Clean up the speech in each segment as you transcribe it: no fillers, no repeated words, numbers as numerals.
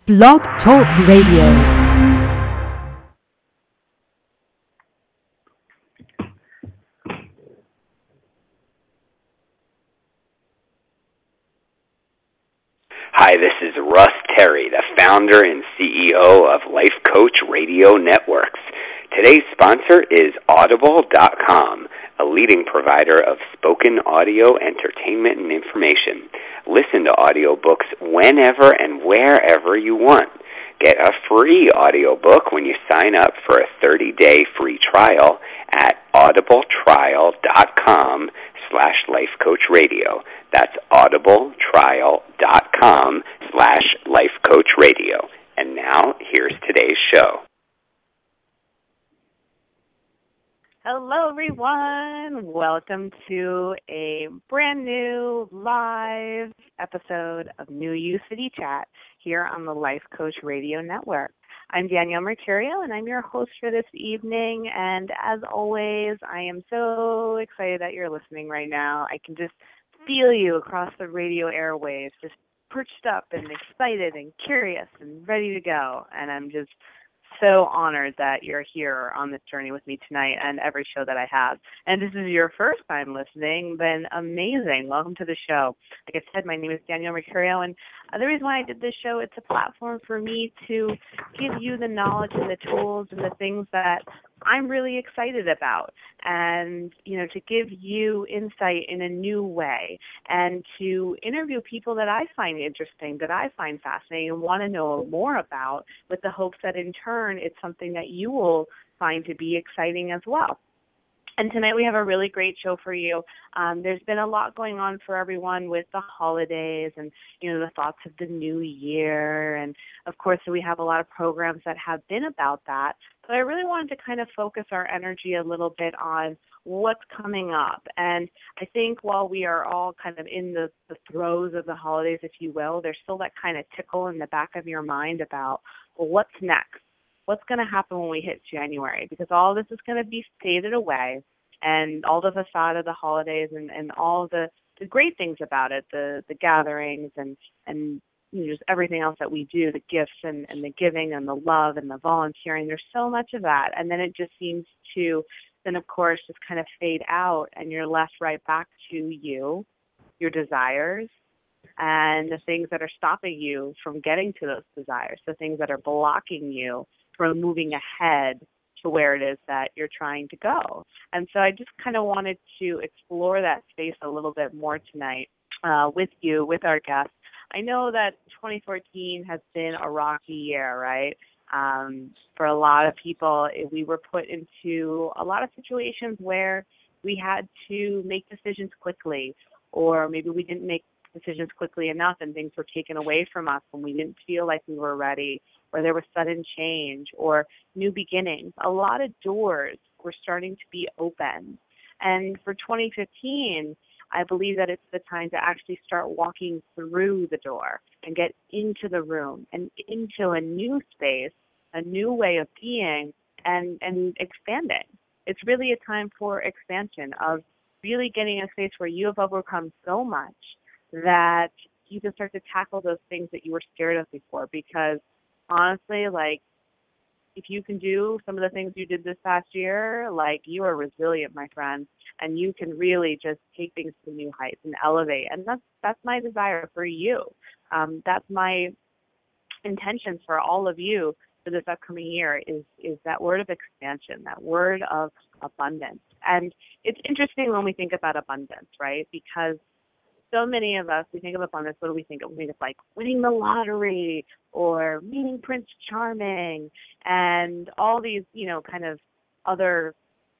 Blog Talk Radio. Hi, this is Russ Terry, the founder and CEO of Life Coach Radio Networks. Today's sponsor is Audible.com, a leading provider of spoken audio entertainment and information. Listen to audiobooks whenever and wherever you want. Get a free audiobook when you sign up for a 30-day free trial at audibletrial.com/lifecoachradio. That's audibletrial.com/lifecoachradio. And now, here's today's show. Hello, everyone. Welcome to a brand new live episode of New You City Chat here on the Life Coach Radio Network. I'm Danielle Mercurio, and I'm your host for this evening. And as always, I am so excited that you're listening right now. I can just feel you across the radio airwaves, just perched up and excited and curious and ready to go. And I'm just so honored that you're here on this journey with me tonight and every show that I have. And this is your first time listening, then amazing. Welcome to the show. Like I said, my name is Danielle Mercurio, and the reason why I did this show, it's a platform for me to give you the knowledge and the tools and the things that I'm really excited about, and to give you insight in a new way, and to interview people that I find interesting, that I find fascinating and want to know more about, with the hopes that in turn it's something that you will find to be exciting as well. And tonight we have a really great show for you. There's been a lot going on for everyone with the holidays and, the thoughts of the new year. And, of course, we have a lot of programs that have been about that. But I really wanted to kind of focus our energy a little bit on what's coming up. And I think while we are all kind of in the throes of the holidays, if you will, there's still that kind of tickle in the back of your mind about, well, what's next? What's going to happen when we hit January? Because all this is going to be faded away, and all the facade of the holidays and all the great things about it, the gatherings and just everything else that we do, the gifts and the giving and the love and the volunteering, there's so much of that. And then it just seems to then, of course, just kind of fade out, and you're left right back to you, your desires, and the things that are stopping you from getting to those desires, the things that are blocking you from moving ahead to where it is that you're trying to go. And so I just kind of wanted to explore that space a little bit more tonight with you, with our guests. I know that 2014 has been a rocky year, right? For a lot of people, we were put into a lot of situations where we had to make decisions quickly, or maybe we didn't make decisions quickly enough and things were taken away from us when we didn't feel like we were ready, or there was sudden change or new beginnings. A lot of doors were starting to be opened. And for 2015, I believe that it's the time to actually start walking through the door and get into the room and into a new space, a new way of being, and expanding. It's really a time for expansion, of really getting in a space where you have overcome so much that you can start to tackle those things that you were scared of before. Because honestly, if you can do some of the things you did this past year, you are resilient, my friend, and you can really just take things to new heights and elevate. And that's my desire for you. That's my intention for all of you for this upcoming year is that word of expansion, that word of abundance. And it's interesting when we think about abundance, right? Because so many of us, we think of abundance, what do we think of? We think of winning the lottery or meeting Prince Charming and all these, kind of other,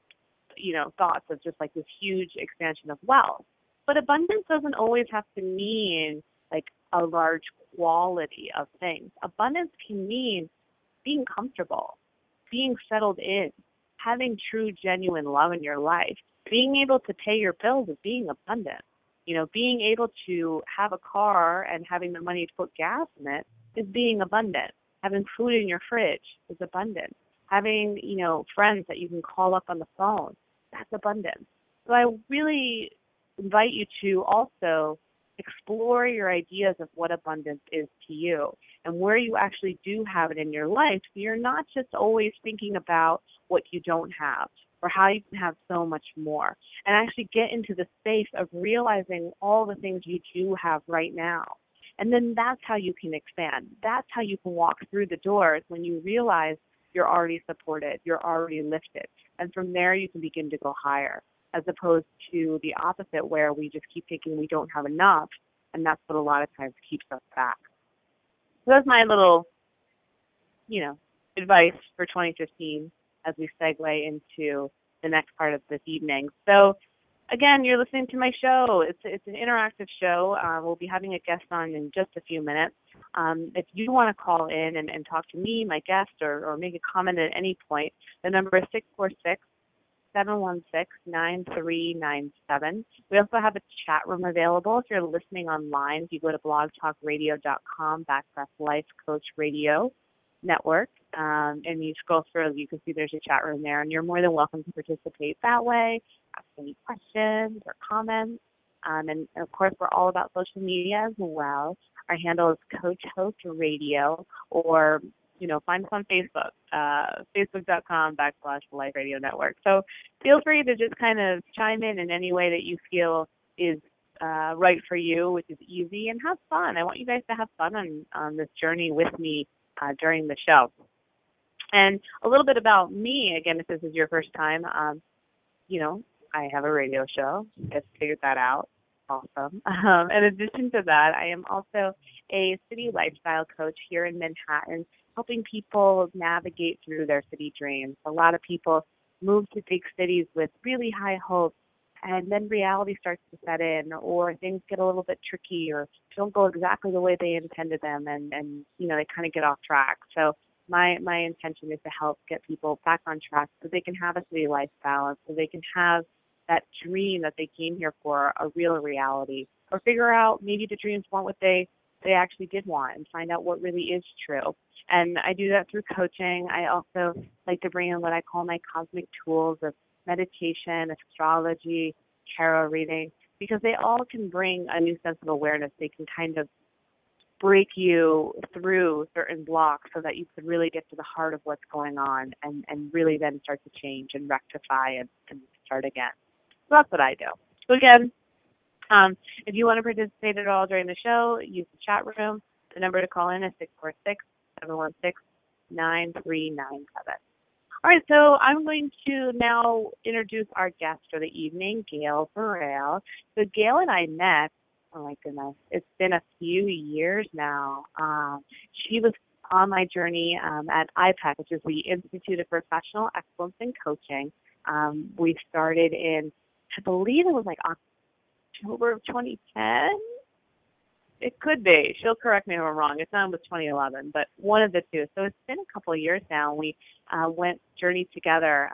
thoughts of just this huge expansion of wealth. But abundance doesn't always have to mean a large quality of things. Abundance can mean being comfortable, being settled in, having true, genuine love in your life. Being able to pay your bills is being abundant. Being able to have a car and having the money to put gas in it is being abundant. Having food in your fridge is abundant. Having, friends that you can call up on the phone, that's abundance. So I really invite you to also explore your ideas of what abundance is to you. and where you actually do have it in your life, so you're not just always thinking about what you don't have or how you can have so much more, and actually get into the space of realizing all the things you do have right now. And then that's how you can expand. That's how you can walk through the doors when you realize you're already supported, you're already lifted. And from there, you can begin to go higher, as opposed to the opposite, where we just keep thinking we don't have enough. And that's what a lot of times keeps us back. So that's my little, advice for 2015 as we segue into the next part of this evening. So again, you're listening to my show. It's an interactive show. We'll be having a guest on in just a few minutes. If you want to call in and talk to me, my guest, or make a comment at any point, the number is 646-716-9397. We also have a chat room available if you're listening online. If you go to blogtalkradio.com/Life Coach Radio Network, and you scroll through, you can see there's a chat room there, and you're more than welcome to participate that way, ask any questions or comments. And of course, we're all about social media as well. Our handle is Coach Host Radio, or find us on Facebook, facebook.com/Life Radio Network. So feel free to just kind of chime in any way that you feel is right for you, which is easy, and have fun. I want you guys to have fun on this journey with me during the show. And a little bit about me, again, if this is your first time, I have a radio show. You guys figured that out. Awesome. In addition to that, I am also a city lifestyle coach here in Manhattan, helping people navigate through their city dreams. A lot of people move to big cities with really high hopes, and then reality starts to set in, or things get a little bit tricky, or don't go exactly the way they intended them, and they kind of get off track. So my intention is to help get people back on track so they can have a city lifestyle, so they can have that dream that they came here for a real reality, or figure out maybe the dreams weren't what they actually did want, and find out what really is true. And I do that through coaching. I also like to bring in what I call my cosmic tools of meditation, astrology, tarot reading, because they all can bring a new sense of awareness. They can kind of break you through certain blocks so that you can really get to the heart of what's going on, and really then start to change and rectify and start again. So that's what I do. So again, if you want to participate at all during the show, use the chat room. The number to call in is 646-716-9397. All right, so I'm going to now introduce our guest for the evening, Gail Burrell. So Gail and I met, oh my goodness, it's been a few years now. She was on my journey at IPEC, which is the Institute of Professional Excellence in Coaching. We started in, I believe it was like October of 2010. It could be. She'll correct me if I'm wrong. It's not with 2011, but one of the two. So it's been a couple of years now. We journeyed together.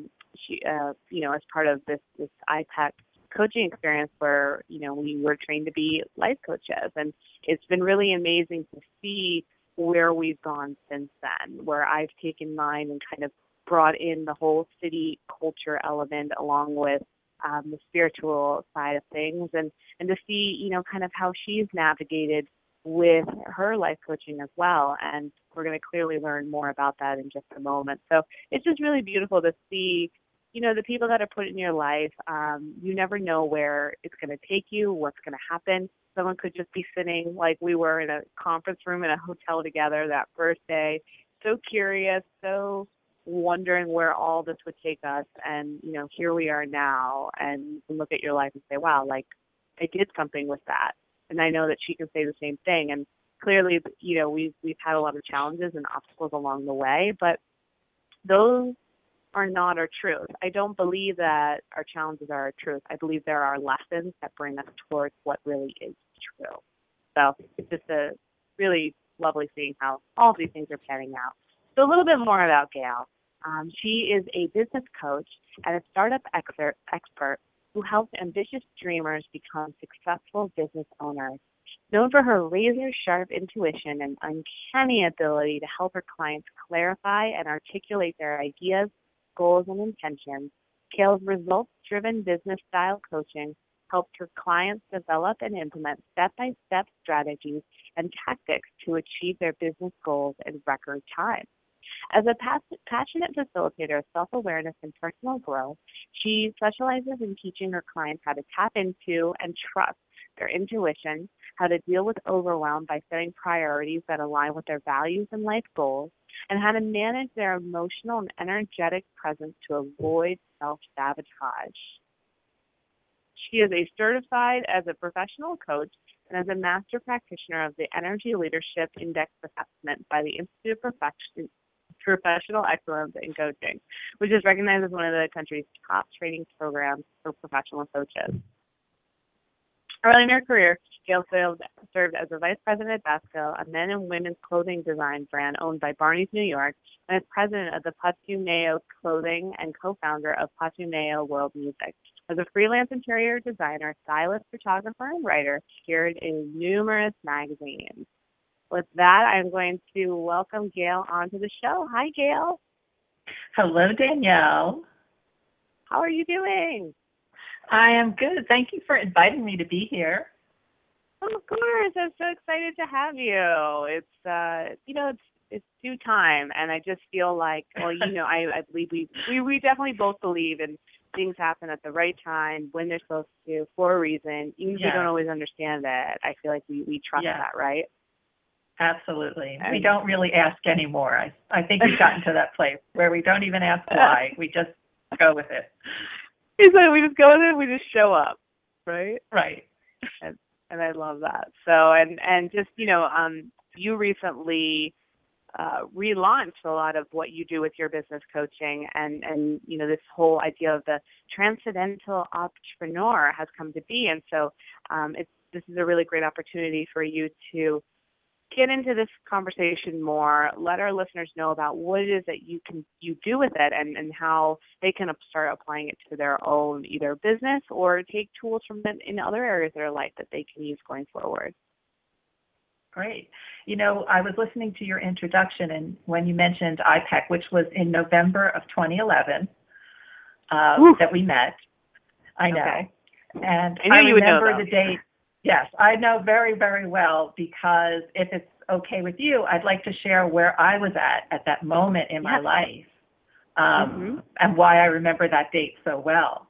As part of this IPEC coaching experience, where we were trained to be life coaches, and it's been really amazing to see where we've gone since then. Where I've taken mine and kind of brought in the whole city culture element, along with the spiritual side of things, and to see, kind of how she's navigated with her life coaching as well. And we're going to clearly learn more about that in just a moment. So it's just really beautiful to see, the people that are put in your life. You never know where it's going to take you, what's going to happen. Someone could just be sitting like we were in a conference room in a hotel together that first day, so curious, so wondering where all this would take us, and here we are now, and you can look at your life and say, wow, like I did something with that. And I know that she can say the same thing. And clearly, we've had a lot of challenges and obstacles along the way, but those are not our truth. I don't believe that our challenges are our truth. I believe there are lessons that bring us towards what really is true. So it's just a really lovely seeing how all of these things are panning out. So a little bit more about Gail. She is a business coach and a startup expert who helps ambitious dreamers become successful business owners. Known for her razor-sharp intuition and uncanny ability to help her clients clarify and articulate their ideas, goals, and intentions, Gail's results-driven business-style coaching helps her clients develop and implement step-by-step strategies and tactics to achieve their business goals in record time. As a passionate facilitator of self-awareness and personal growth, she specializes in teaching her clients how to tap into and trust their intuition, how to deal with overwhelm by setting priorities that align with their values and life goals, and how to manage their emotional and energetic presence to avoid self-sabotage. She is certified as a professional coach and as a master practitioner of the Energy Leadership Index Assessment by the Institute of Professional Excellence in Coaching, which is recognized as one of the country's top training programs for professional coaches. Early in her career, Gail served as a vice president at Basco, a men and women's clothing design brand owned by Barney's New York, and as president of the Patuneo Clothing and co-founder of Patuneo World Music. As a freelance interior designer, stylist, photographer, and writer, she appeared in numerous magazines. With that, I'm going to welcome Gail onto the show. Hi, Gail. Hello, Danielle. How are you doing? I am good. Thank you for inviting me to be here. Of course. I'm so excited to have you. It's due time, and I just feel like, I believe we definitely both believe in things happen at the right time, when they're supposed to, for a reason. Even if we don't always understand it, I feel like we trust that, right? Absolutely. We don't really ask anymore. I think we've gotten to that place where we don't even ask why. We just go with it. It's like we just go with it, we just show up, right? Right. And I love that. So, and just, you recently relaunched a lot of what you do with your business coaching, and this whole idea of the transcendental entrepreneur has come to be. And so this is a really great opportunity for you to get into this conversation more, let our listeners know about what it is that you do with it, and how they can start applying it to their own either business or take tools from it in other areas of their life that they can use going forward. Great. I was listening to your introduction, and when you mentioned IPEC, which was in November of 2011 that we met, I know. Okay. And I knew you would know, remember the date. Yes, I know very, very well, because if it's okay with you, I'd like to share where I was at that moment in my life, and why I remember that date so well.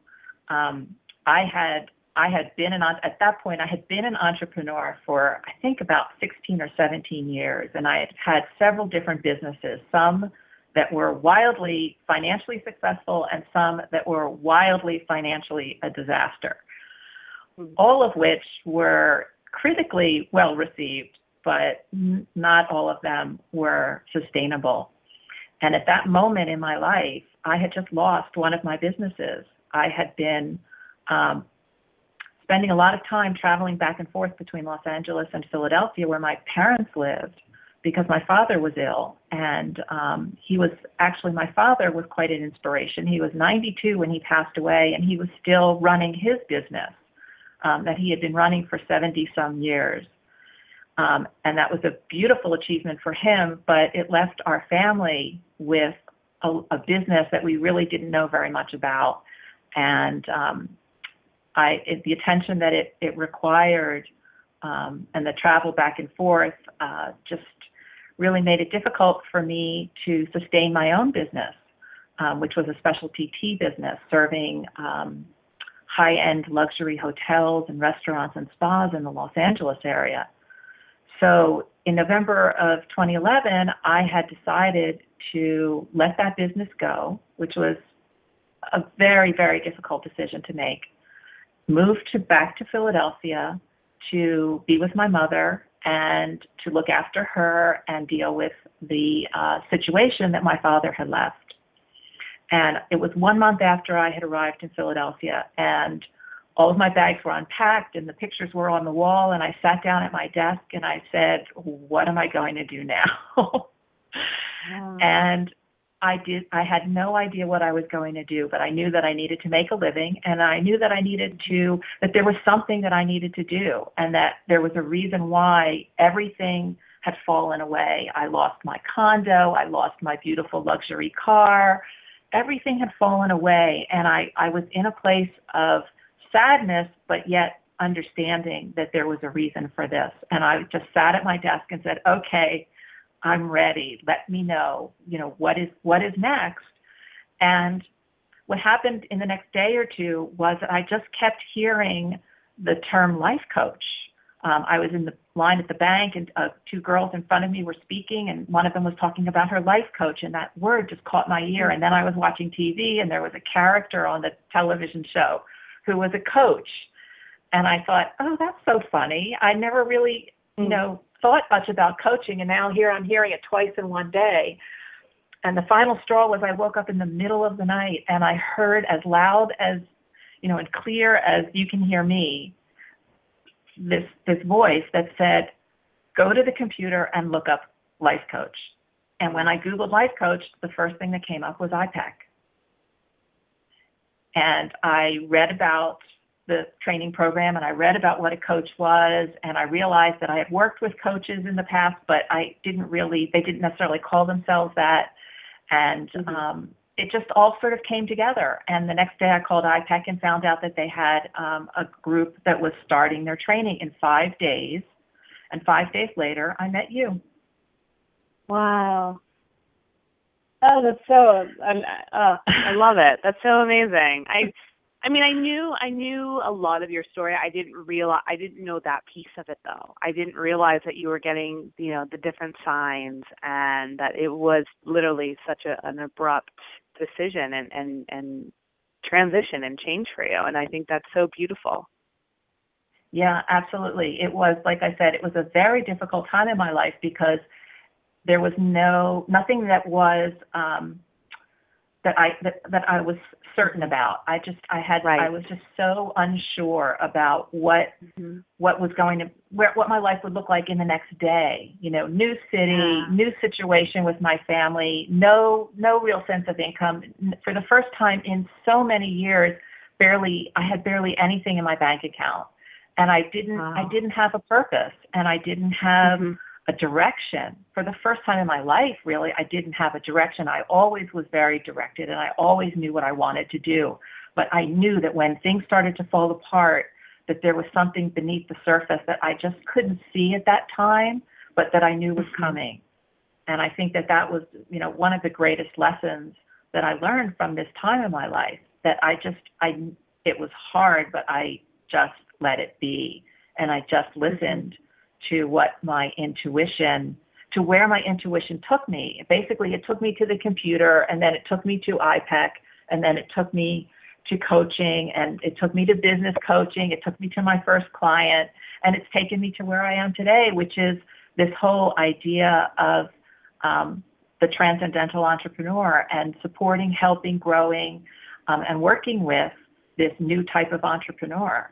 I had been at that point, I had been an entrepreneur for, I think, about 16 or 17 years, and I had several different businesses, some that were wildly financially successful and some that were wildly financially a disaster. All of which were critically well received, but not all of them were sustainable. And at that moment in my life, I had just lost one of my businesses. I had been spending a lot of time traveling back and forth between Los Angeles and Philadelphia, where my parents lived, because my father was ill. And my father was quite an inspiration. He was 92 when he passed away, and he was still running his business that he had been running for 70-some years. And that was a beautiful achievement for him, but it left our family with a business that we really didn't know very much about. And the attention that it required and the travel back and forth just really made it difficult for me to sustain my own business, which was a specialty tea business serving high-end luxury hotels and restaurants and spas in the Los Angeles area. So in November of 2011, I had decided to let that business go, which was a very, very difficult decision to make. Moved back to Philadelphia to be with my mother and to look after her and deal with the situation that my father had left. And it was 1 month after I had arrived in Philadelphia, and all of my bags were unpacked and the pictures were on the wall, and I sat down at my desk and I said, what am I going to do now? And I had no idea what I was going to do, but I knew that I needed to make a living, and I knew that that there was something that I needed to do, and that there was a reason why everything had fallen away. I lost my condo, I lost my beautiful luxury car, everything had fallen away, and I was in a place of sadness, but yet understanding that there was a reason for this. And I just sat at my desk and said, okay, I'm ready. Let me know, what is next. And what happened in the next day or two was that I just kept hearing the term life coach. I was in the line at the bank, and two girls in front of me were speaking, and one of them was talking about her life coach, and that word just caught my ear. And then I was watching TV, and there was a character on the television show who was a coach. And I thought, oh, that's so funny. I never really, thought much about coaching, and now here I'm hearing it twice in one day. And the final straw was I woke up in the middle of the night, and I heard as loud as, and clear as you can hear me, this voice that said, go to the computer and look up life coach. And when I Googled life coach, the first thing that came up was IPEC. And I read about the training program, and I read about what a coach was, and I realized that I had worked with coaches in the past, but they didn't necessarily call themselves that. And it just all sort of came together. And the next day I called IPEC and found out that they had a group that was starting their training in 5 days. And 5 days later, I met you. Wow. Oh, that's I love it. That's so amazing. I mean, I knew a lot of your story. I didn't know that piece of it, though. I didn't realize that you were getting, the different signs, and that it was literally such an abrupt decision and transition and change for you. And I think that's so beautiful. Yeah, absolutely. It was, like I said, it was a very difficult time in my life because there was nothing that was that I was certain about. I was just so unsure about what was what my life would look like in the next day. New city, new situation with my family, no real sense of income. For the first time in so many years, I had barely anything in my bank account. And I didn't have a purpose, and I didn't have a direction. For the first time in my life, really, I didn't have a direction. I always was very directed, and I always knew what I wanted to do. But I knew that when things started to fall apart, that there was something beneath the surface that I just couldn't see at that time, but that I knew was coming. And I think that was, one of the greatest lessons that I learned from this time in my life, that it was hard, but I just let it be. And I just listened to where my intuition took me. Basically, it took me to the computer, and then it took me to IPEC, and then it took me to coaching, and it took me to business coaching. It took me to my first client, and it's taken me to where I am today, which is this whole idea of the transcendental entrepreneur, and supporting, helping, growing, and working with this new type of entrepreneur.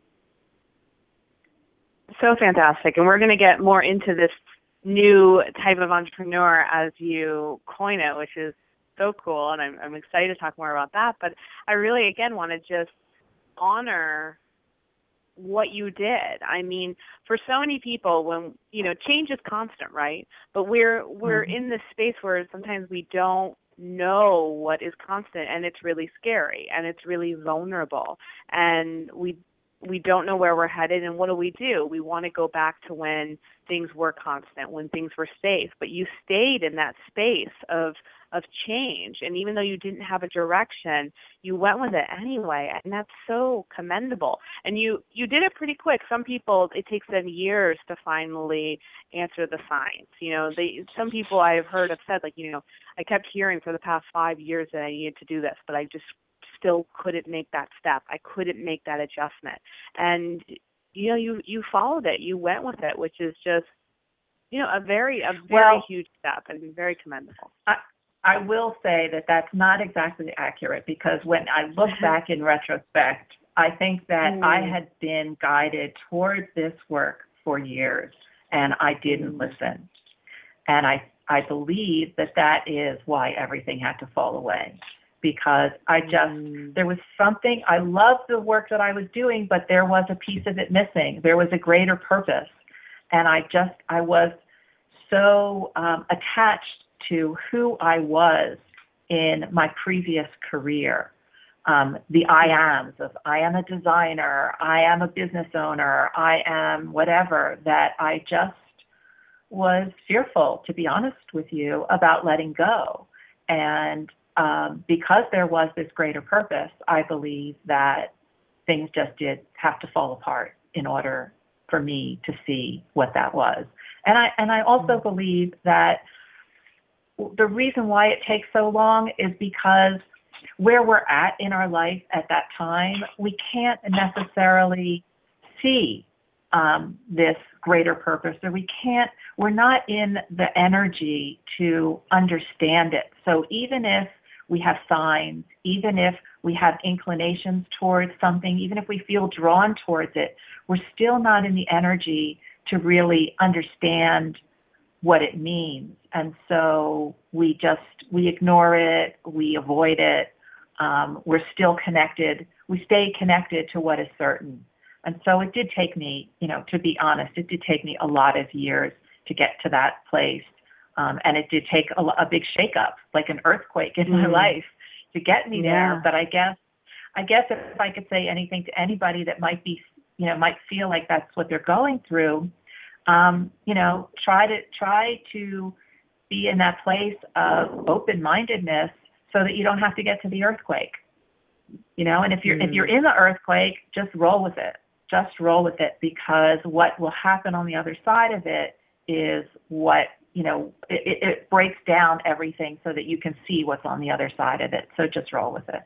So fantastic. And we're going to get more into this new type of entrepreneur as you coin it, which is so cool. And I'm excited to talk more about that. But I really, again, want to just honor what you did. I mean, for so many people, when, change is constant, right? But we're in this space where sometimes we don't know what is constant, and it's really scary, and it's really vulnerable. And we don't know where we're headed, and what do? We want to go back to when things were constant, when things were safe. But you stayed in that space of change, and even though you didn't have a direction, you went with it anyway, and that's so commendable. And you did it pretty quick. Some people, it takes them years to finally answer the signs. Some people I have heard have said, I kept hearing for the past 5 years that I needed to do this, but I just still couldn't make that step. I couldn't make that adjustment. And, you followed it. You went with it, which is just, a very huge step, and very commendable. I will say that that's not exactly accurate, because when I look back in retrospect, I think that I had been guided towards this work for years, and I didn't listen. And I believe that is why everything had to fall away. Because there was something, I loved the work that I was doing, but there was a piece of it missing. There was a greater purpose. And I was so attached to who I was in my previous career, the I ams of I am a designer, I am a business owner, I am whatever, that I just was fearful, to be honest with you, about letting go. And because there was this greater purpose, I believe that things just did have to fall apart in order for me to see what that was. And I also believe that the reason why it takes so long is because where we're at in our life at that time, we can't necessarily see this greater purpose, or we're not in the energy to understand it. So even if we have signs, even if we have inclinations towards something, even if we feel drawn towards it, we're still not in the energy to really understand what it means. And so we ignore it, we avoid it, we're still connected, we stay connected to what is certain. And so it did take me, to be honest, it did take me a lot of years to get to that place. And it did take a big shakeup, like an earthquake in my life, to get me there. But I guess if I could say anything to anybody that might feel like that's what they're going through, try to be in that place of open-mindedness so that you don't have to get to the earthquake. And if you're in the earthquake, just roll with it. Just roll with it, because what will happen on the other side of it is what, it breaks down everything so that you can see what's on the other side of it. So just roll with it.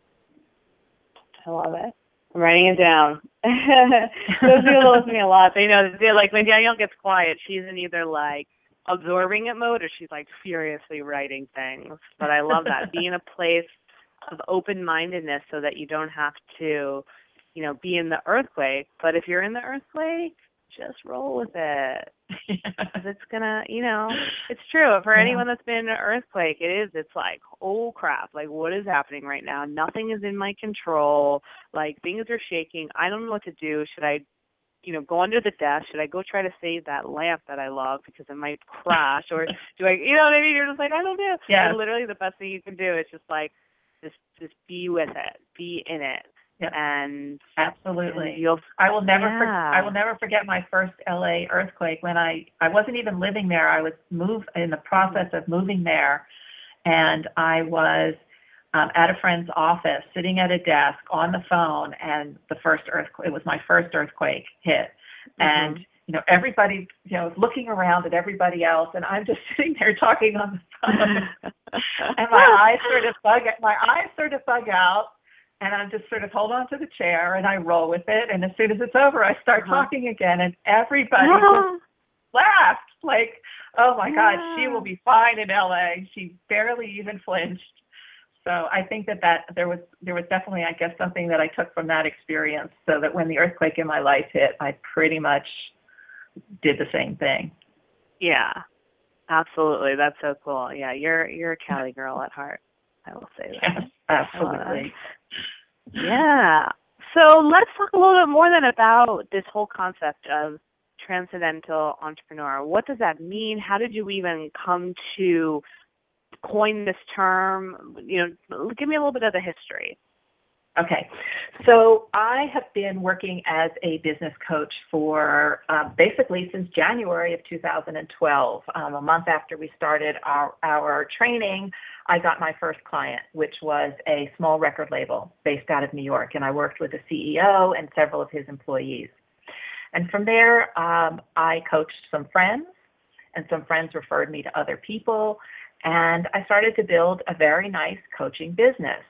I love it. I'm writing it down. Those people listen to me a lot. They know that, like, when Danielle gets quiet, she's in either like absorbing it mode or she's like furiously writing things. But I love that. Be in a place of open-mindedness so that you don't have to, be in the earthquake. But if you're in the earthquake, just roll with it. Because it's gonna, it's true. For anyone that's been in an earthquake, it's like, oh crap, like what is happening right now? Nothing is in my control. Like things are shaking. I don't know what to do. Should I, go under the desk? Should I go try to save that lamp that I love because it might crash? Or do I, you know what I mean? You're just like, I don't know. Yeah. And literally the best thing you can do is just like, just be with it, be in it. Yep. And absolutely. And I will never forget my first LA earthquake when I wasn't even living there. I was in the process of moving there, and I was at a friend's office sitting at a desk on the phone, and it was my first earthquake hit. And everybody, was looking around at everybody else, and I'm just sitting there talking on the phone. And my eyes sort of bug out. And I just sort of hold on to the chair and I roll with it. And as soon as it's over, I start talking again. And everybody just laughed like, oh my God, she will be fine in LA. She barely even flinched. So I think that there was definitely, I guess, something that I took from that experience, so that when the earthquake in my life hit, I pretty much did the same thing. Yeah, absolutely. That's so cool. Yeah, you're a Cali girl at heart. I will say that. Yes, absolutely. Yeah. So let's talk a little bit more then about this whole concept of transcendental entrepreneur. What does that mean? How did you even come to coin this term? Give me a little bit of the history. Okay. So I have been working as a business coach for basically since January of 2012. A month after we started our training, I got my first client, which was a small record label based out of New York. And I worked with the CEO and several of his employees. And from there, I coached some friends, and some friends referred me to other people. And I started to build a very nice coaching business.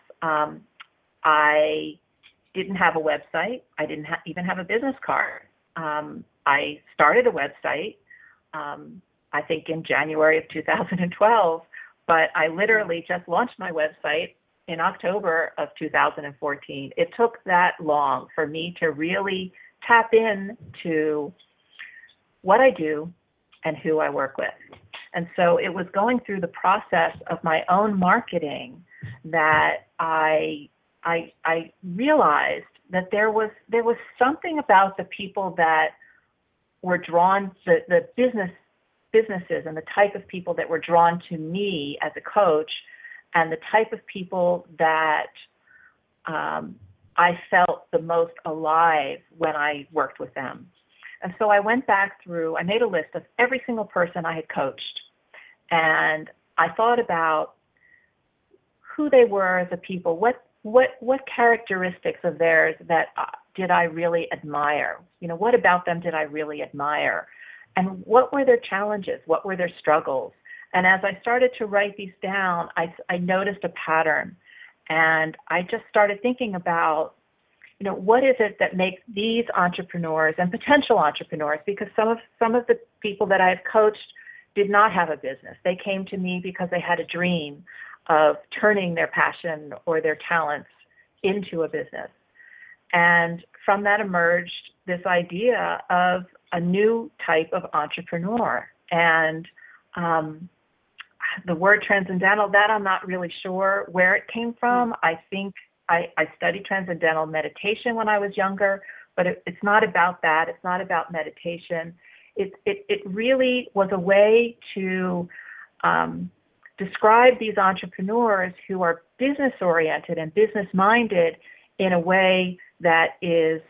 I didn't have a website. I didn't even have a business card. I started a website, I think in January of 2012, but I literally just launched my website in October of 2014. It took that long for me to really tap into what I do and who I work with. And so it was going through the process of my own marketing that I realized that there was something about the people that were drawn, the businesses and the type of people that were drawn to me as a coach, and the type of people that I felt the most alive when I worked with them. And so I went back through, I made a list of every single person I had coached. And I thought about who they were as a people, what characteristics of theirs that did I really admire? What about them did I really admire? And what were their challenges? What were their struggles? And as I started to write these down, I noticed a pattern. And I just started thinking about, what is it that makes these entrepreneurs and potential entrepreneurs, because some of the people that I've coached did not have a business. They came to me because they had a dream of turning their passion or their talents into a business. And from that emerged this idea of a new type of entrepreneur. And the word transcendental, that I'm not really sure where it came from. I think I studied transcendental meditation when I was younger, but it's not about that. It's not about meditation. It really was a way to describe these entrepreneurs who are business-oriented and business-minded in a way that is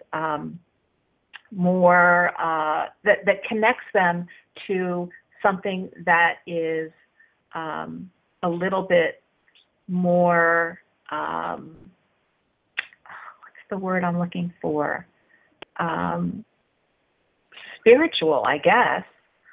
more, that connects them to something that is a little bit more, what's the word I'm looking for? Spiritual, I guess.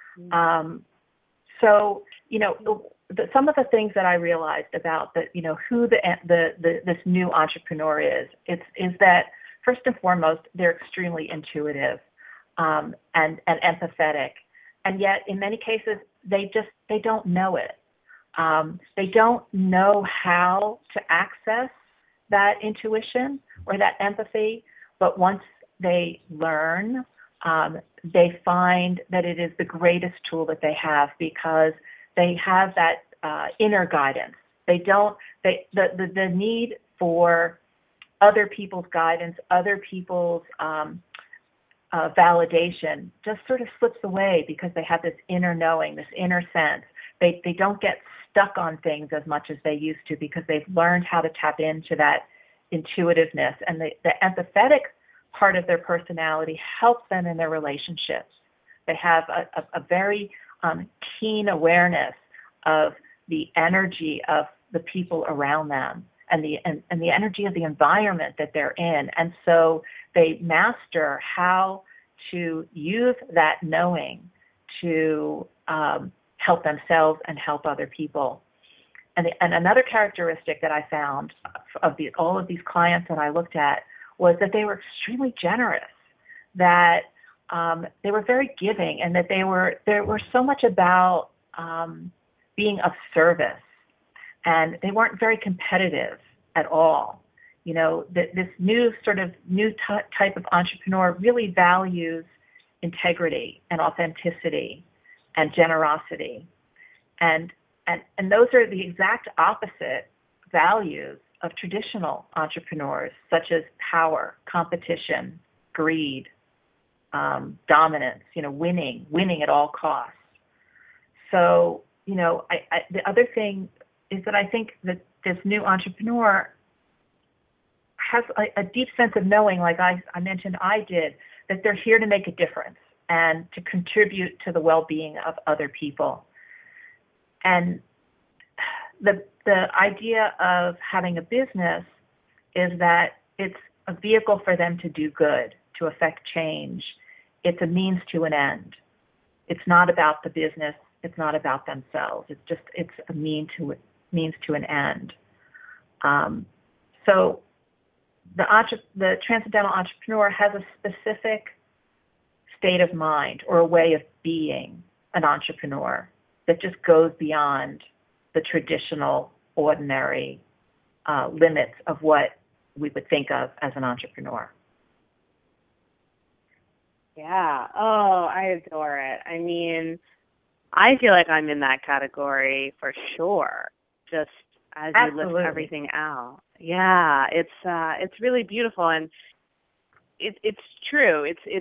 So, some of the things that I realized about who this new entrepreneur is that first and foremost, they're extremely intuitive and empathetic, and yet in many cases they don't know it. They don't know how to access that intuition or that empathy, but once they learn, they find that it is the greatest tool that they have, because they have that inner guidance. The need for other people's guidance, other people's validation just sort of slips away, because they have this inner knowing, this inner sense. They don't get stuck on things as much as they used to, because they've learned how to tap into that intuitiveness. And the empathetic part of their personality helps them in their relationships. They have a very keen awareness of the energy of the people around them and the energy of the environment that they're in. And so they master how to use that knowing to help themselves and help other people. And another characteristic that I found of all of these clients that I looked at was that they were extremely generous, that they were very giving, and that they were so much about being of service, and they weren't very competitive at all. This new type of entrepreneur really values integrity and authenticity and generosity, and those are the exact opposite values of traditional entrepreneurs, such as power, competition, greed, dominance, winning at all costs. So, the other thing is that I think that this new entrepreneur has a deep sense of knowing, like I mentioned I did, that they're here to make a difference and to contribute to the well-being of other people. And the idea of having a business is that it's a vehicle for them to do good, to affect change. It's a means to an end. It's not about the business. It's not about themselves. It's a means to an end. So the transcendental entrepreneur has a specific state of mind or a way of being an entrepreneur that just goes beyond the traditional, ordinary limits of what we would think of as an entrepreneur. Yeah. Oh, I adore it. I mean, I feel like I'm in that category for sure, just as Absolutely. You list everything out. Yeah, it's really beautiful. And it's true.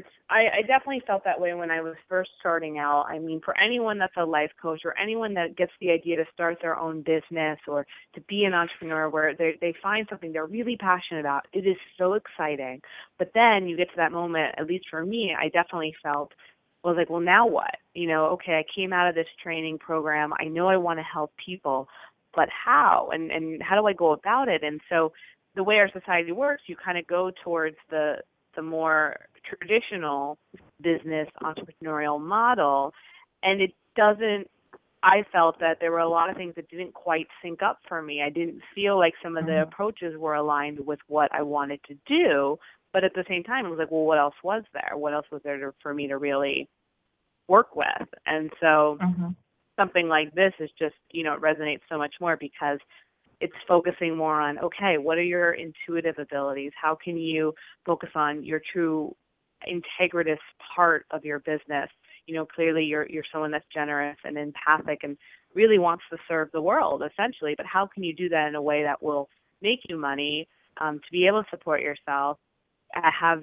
I definitely felt that way when I was first starting out. I mean, for anyone that's a life coach or anyone that gets the idea to start their own business or to be an entrepreneur where they find something they're really passionate about, it is so exciting. But then you get to that moment, at least for me, I definitely felt, well, like, well, now what? Okay, I came out of this training program. I know I want to help people, but how? And how do I go about it? And so the way our society works, you kind of go towards the more traditional business entrepreneurial model, and it doesn't. I felt that there were a lot of things that didn't quite sync up for me. I didn't feel like some of the approaches were aligned with what I wanted to do, but at the same time, it was like, well, what else was there? What else was there for me to really work with? And so something like this is just, it resonates so much more because it's focusing more on, okay, what are your intuitive abilities? How can you focus on your true integritous part of your business? Clearly you're someone that's generous and empathic and really wants to serve the world, essentially. But how can you do that in a way that will make you money, to be able to support yourself, have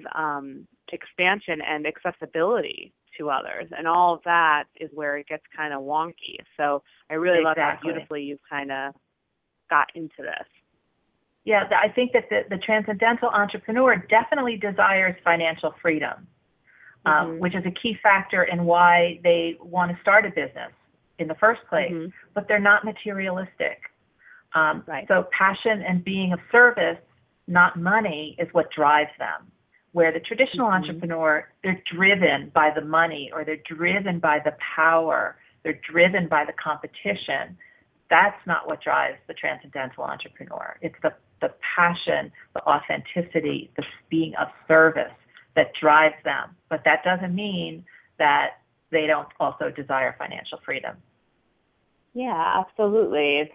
expansion and accessibility to others? And all of that is where it gets kind of wonky. So I really love how beautifully you've kind of got into this. Yeah, I think that the transcendental entrepreneur definitely desires financial freedom, which is a key factor in why they want to start a business in the first place, but they're not materialistic. Right. So passion and being of service, not money, is what drives them. Where the traditional entrepreneur, they're driven by the money, or they're driven by the power, they're driven by the competition. That's not what drives the transcendental entrepreneur. It's the passion, the authenticity, the being of service that drives them. But that doesn't mean that they don't also desire financial freedom. Yeah, absolutely.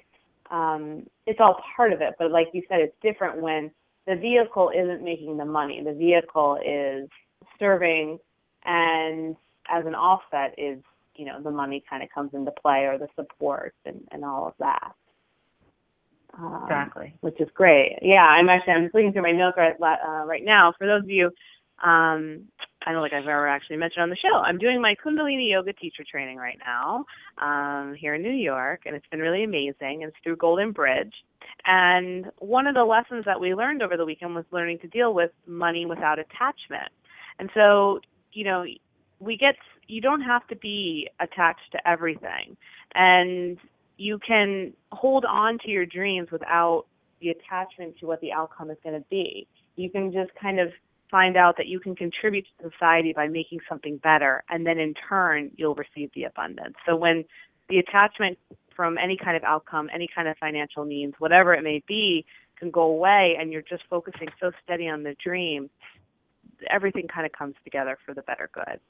It's all part of it. But like you said, it's different when the vehicle isn't making the money. The vehicle is serving, and as an offset is, the money kind of comes into play, or the support and all of that. Exactly. Which is great. Yeah, I'm just looking through my notes right now. For those of you, I don't think I've ever actually mentioned on the show, I'm doing my Kundalini Yoga teacher training right now here in New York, and it's been really amazing. It's through Golden Bridge. And one of the lessons that we learned over the weekend was learning to deal with money without attachment. And so, you don't have to be attached to everything. And you can hold on to your dreams without the attachment to what the outcome is going to be. You can just kind of find out that you can contribute to society by making something better, and then in turn, you'll receive the abundance. So when the attachment from any kind of outcome, any kind of financial means, whatever it may be, can go away, and you're just focusing so steady on the dream, everything kind of comes together for the better good.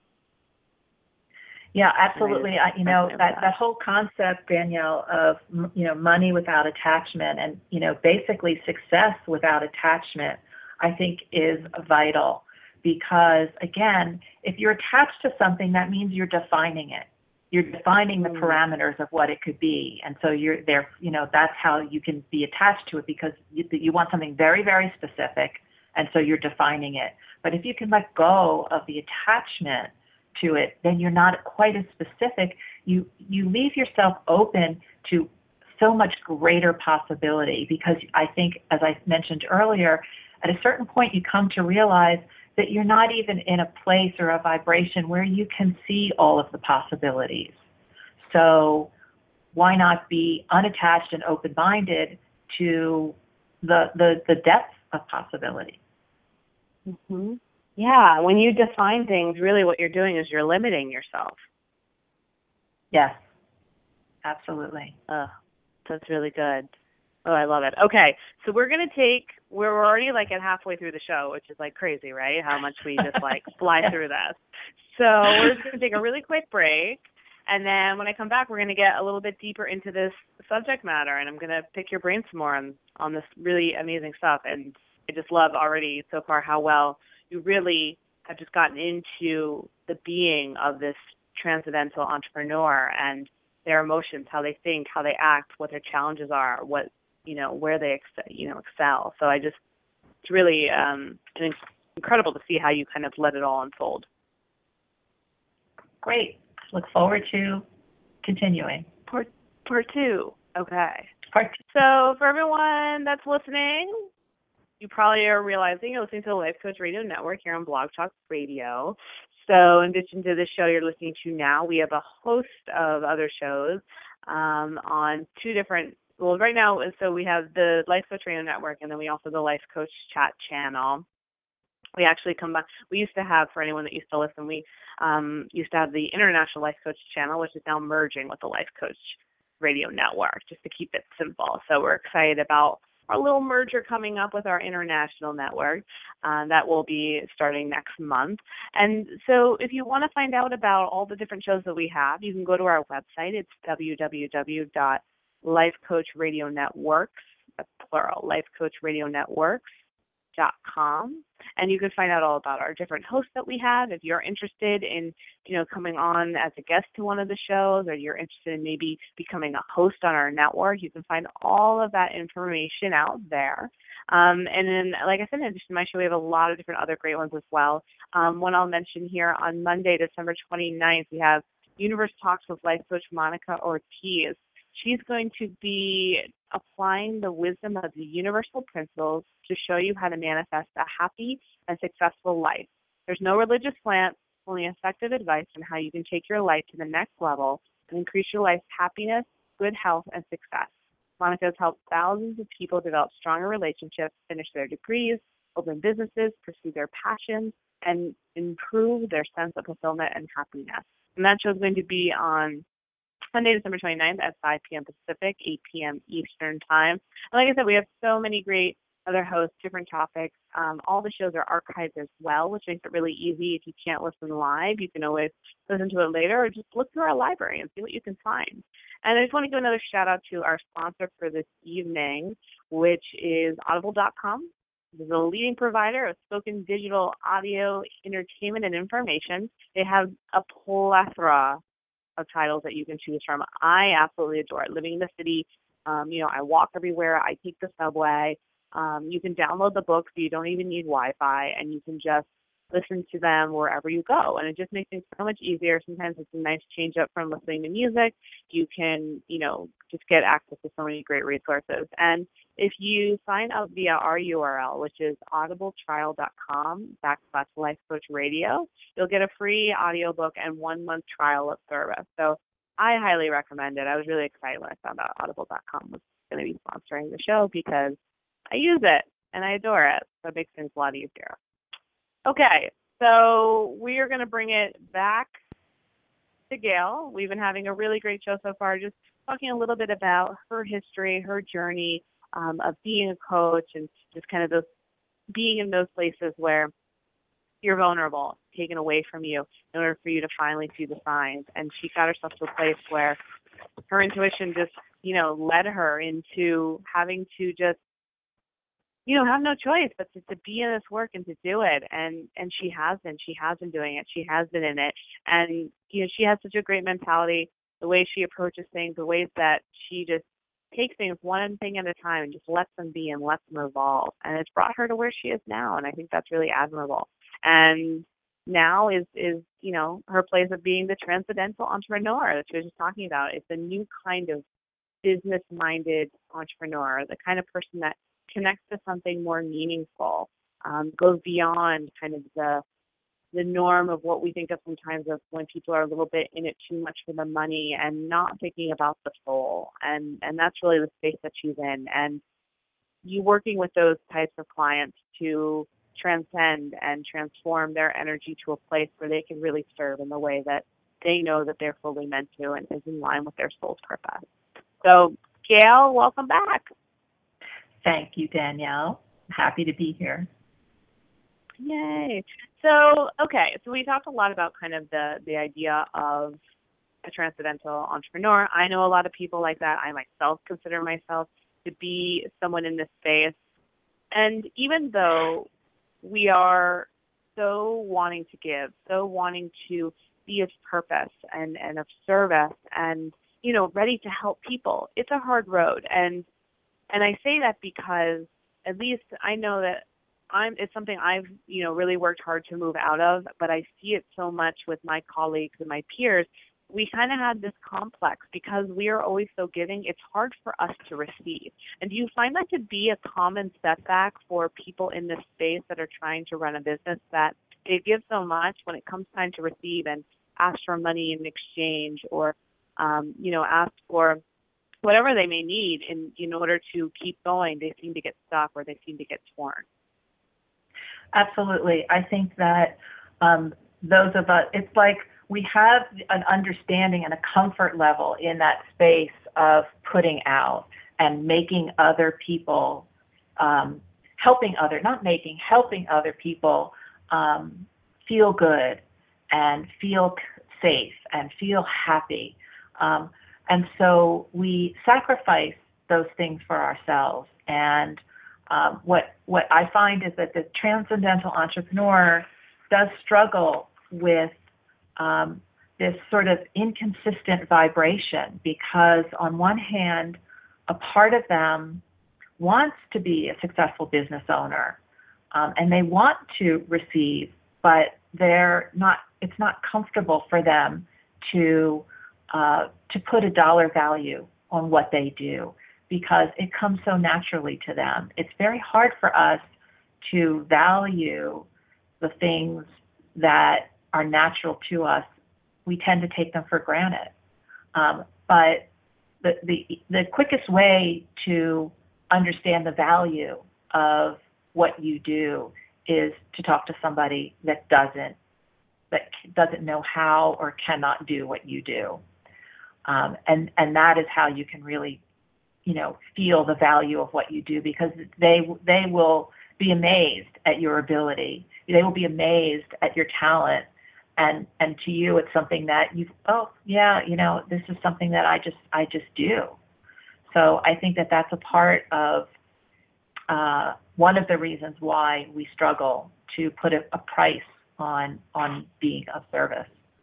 Yeah, absolutely. That whole concept, Danielle, of, money without attachment and, basically success without attachment, I think is vital, because, again, if you're attached to something, that means you're defining it. You're defining the parameters of what it could be. And so you're there, that's how you can be attached to it, because you want something very, very specific. And so you're defining it. But if you can let go of the attachment to it, then you're not quite as specific. You leave yourself open to so much greater possibility, because I think, as I mentioned earlier, at a certain point you come to realize that you're not even in a place or a vibration where you can see all of the possibilities. So why not be unattached and open-minded to the depth of possibility? Mm-hmm. Yeah, when you define things, really what you're doing is you're limiting yourself. Yes, absolutely. That's really good. Oh, I love it. Okay, so we're already like at halfway through the show, which is like crazy, right? How much we just like fly through this. So we're just going to take a really quick break. And then when I come back, we're going to get a little bit deeper into this subject matter. And I'm going to pick your brain some more on this really amazing stuff. And I just love already so far how well you really have just gotten into the being of this transcendental entrepreneur and their emotions, how they think, how they act, what their challenges are, where they excel. So it's really incredible to see how you kind of let it all unfold. Great. Look forward to continuing. Part 2. Okay. Part 2. So for everyone that's listening, you probably are realizing you're listening to the Life Coach Radio Network here on Blog Talk Radio. So in addition to the show you're listening to now, we have a host of other shows on 2 different, well, right now, so we have the Life Coach Radio Network, and then we also have the Life Coach Chat channel. We actually we used to have, for anyone that used to listen, we used to have the International Life Coach channel, which is now merging with the Life Coach Radio Network, just to keep it simple. So we're excited about our little merger coming up with our international network that will be starting next month. And so if you want to find out about all the different shows that we have, you can go to our website. It's www.lifecoachradionetworks, that's plural, lifecoachradionetworks.com, and you can find out all about our different hosts that we have. If you're interested in, coming on as a guest to one of the shows, or you're interested in maybe becoming a host on our network, you can find all of that information out there. And then, like I said, in addition to my show, we have a lot of different other great ones as well. One I'll mention here on Monday, December 29th, we have Universe Talks with Life Coach Monica Ortiz. She's going to be applying the wisdom of the universal principles to show you how to manifest a happy and successful life. There's no religious slant, only effective advice on how you can take your life to the next level and increase your life's happiness, good health, and success. Monica has helped thousands of people develop stronger relationships, finish their degrees, open businesses, pursue their passions, and improve their sense of fulfillment and happiness. And that show is going to be on Sunday, December 29th at 5 p.m. Pacific, 8 p.m. Eastern Time. And like I said, we have so many great other hosts, different topics. All the shows are archived as well, which makes it really easy. If you can't listen live, you can always listen to it later, or just look through our library and see what you can find. And I just want to give another shout out to our sponsor for this evening, which is Audible.com. This is a leading provider of spoken digital audio, entertainment, and information. They have a plethora of titles that you can choose from. I absolutely adore it. Living in the city, I walk everywhere. I take the subway. You can download the books, so you don't even need Wi-Fi, and you can just listen to them wherever you go. And it just makes things so much easier. Sometimes it's a nice change up from listening to music. You can, just get access to so many great resources. And if you sign up via our URL, which is audibletrial.com/lifecoachradio, you'll get a free audiobook and 1-month trial of service. So I highly recommend it. I was really excited when I found out audible.com was going to be sponsoring the show, because I use it and I adore it. So it makes things a lot easier. Okay, so we are going to bring it back to Gail. We've been having a really great show so far, just talking a little bit about her history, her journey of being a coach, and just kind of being in those places where you're vulnerable, taken away from you in order for you to finally see the signs. And she got herself to a place where her intuition just, led her into having to just, have no choice but to be in this work and to do it. And she has been doing it. She has been in it. And, she has such a great mentality, the way she approaches things, the ways that she just takes things one thing at a time and just lets them be and lets them evolve. And it's brought her to where she is now. And I think that's really admirable. And now is her place of being the transcendental entrepreneur that she was just talking about. It's a new kind of business-minded entrepreneur, the kind of person that connects to something more meaningful, goes beyond kind of the norm of what we think of sometimes of when people are a little bit in it too much for the money and not thinking about the soul. And that's really the space that she's in. And you working with those types of clients to transcend and transform their energy to a place where they can really serve in the way that they know that they're fully meant to and is in line with their soul's purpose. So, Gail, welcome back. Thank you, Danielle. I'm happy to be here. Yay. So we talked a lot about kind of the idea of a transcendental entrepreneur. I know a lot of people like that. I myself consider myself to be someone in this space. And even though we are so wanting to give, so wanting to be of purpose and of service and, ready to help people, it's a hard road. And I say that because at least I know that it's something I've, really worked hard to move out of, but I see it so much with my colleagues and my peers. We kind of had this complex because we are always so giving, it's hard for us to receive. And do you find that to be a common setback for people in this space that are trying to run a business, that they give so much when it comes time to receive and ask for money in exchange, or, ask for whatever they may need in order to keep going, they seem to get stuck or they seem to get torn? Absolutely. I think that those of us, it's like we have an understanding and a comfort level in that space of putting out and making other people, helping other people feel good and feel safe and feel happy. And so we sacrifice those things for ourselves. And what I find is that the transcendental entrepreneur does struggle with this sort of inconsistent vibration, because on one hand, a part of them wants to be a successful business owner, and they want to receive, but it's not comfortable for them to put a dollar value on what they do, because it comes so naturally to them. It's very hard for us to value the things that are natural to us. We tend to take them for granted. But the quickest way to understand the value of what you do is to talk to somebody that doesn't know how or cannot do what you do. And that is how you can really, feel the value of what you do, because they will be amazed at your ability. They will be amazed at your talent. And to you, it's something that this is something that I just do. So I think that that's a part of one of the reasons why we struggle to put a price on being of service.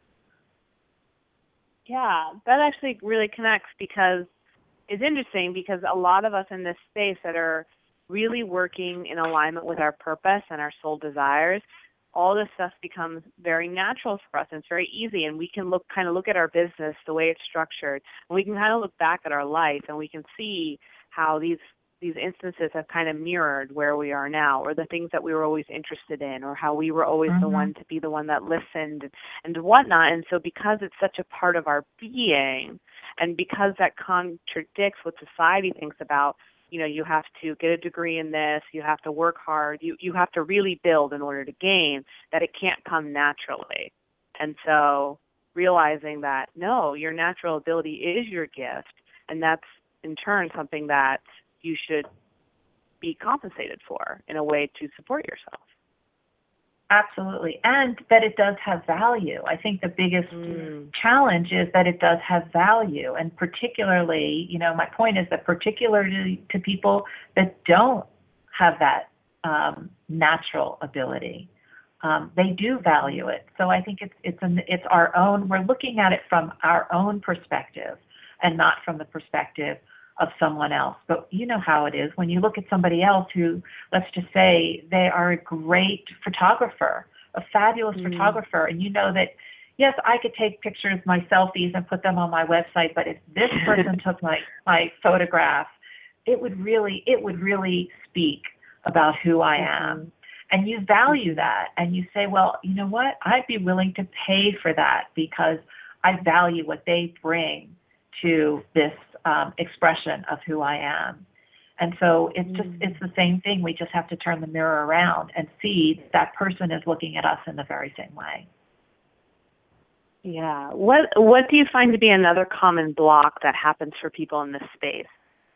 Yeah, that actually really connects, because it's interesting, because a lot of us in this space that are really working in alignment with our purpose and our soul desires, all this stuff becomes very natural for us, and it's very easy, and we can look at our business, the way it's structured, and we can kind of look back at our life, and we can see how these instances have kind of mirrored where we are now, or the things that we were always interested in, or how we were always the one to be the one that listened and whatnot. And so because it's such a part of our being, and because that contradicts what society thinks about, you have to get a degree in this, you have to work hard, you have to really build in order to gain, that it can't come naturally. And so realizing that, no, your natural ability is your gift, and that's in turn something that you should be compensated for in a way to support yourself. Absolutely. And that it does have value. I think the biggest challenge is that it does have value. And particularly, my point is that particularly to people that don't have that natural ability, they do value it. So I think it's our own, we're looking at it from our own perspective and not from the perspective of someone else. But you know how it is when you look at somebody else who, let's just say, they are a great photographer, a fabulous photographer, and you know that, yes, I could take pictures, my selfies, and put them on my website, but if this person took my photograph, it would really speak about who I am. And you value that, and you say, well, you know what, I'd be willing to pay for that because I value what they bring to this expression of who I am. And so it's the same thing. We just have to turn the mirror around and see that person is looking at us in the very same way. Yeah. What do you find to be another common block that happens for people in this space?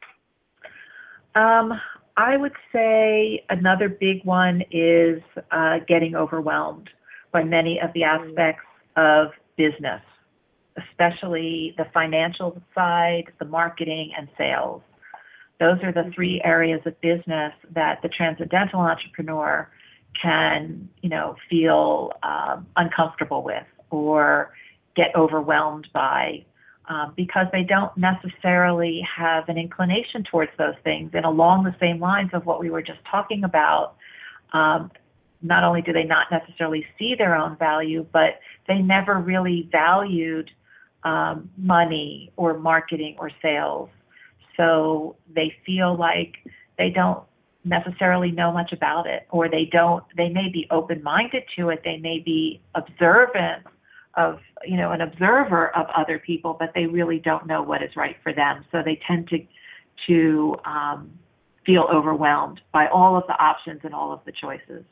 I would say another big one is getting overwhelmed by many of the aspects of business, especially the financial side, the marketing, and sales. Those are the three areas of business that the transcendental entrepreneur can, feel uncomfortable with or get overwhelmed by because they don't necessarily have an inclination towards those things. And along the same lines of what we were just talking about, not only do they not necessarily see their own value, but they never really valued money or marketing or sales. So they feel like they don't necessarily know much about it, or they may be open-minded to it. They may be observant of, an observer of other people, but they really don't know what is right for them. So they tend to feel overwhelmed by all of the options and all of the choices.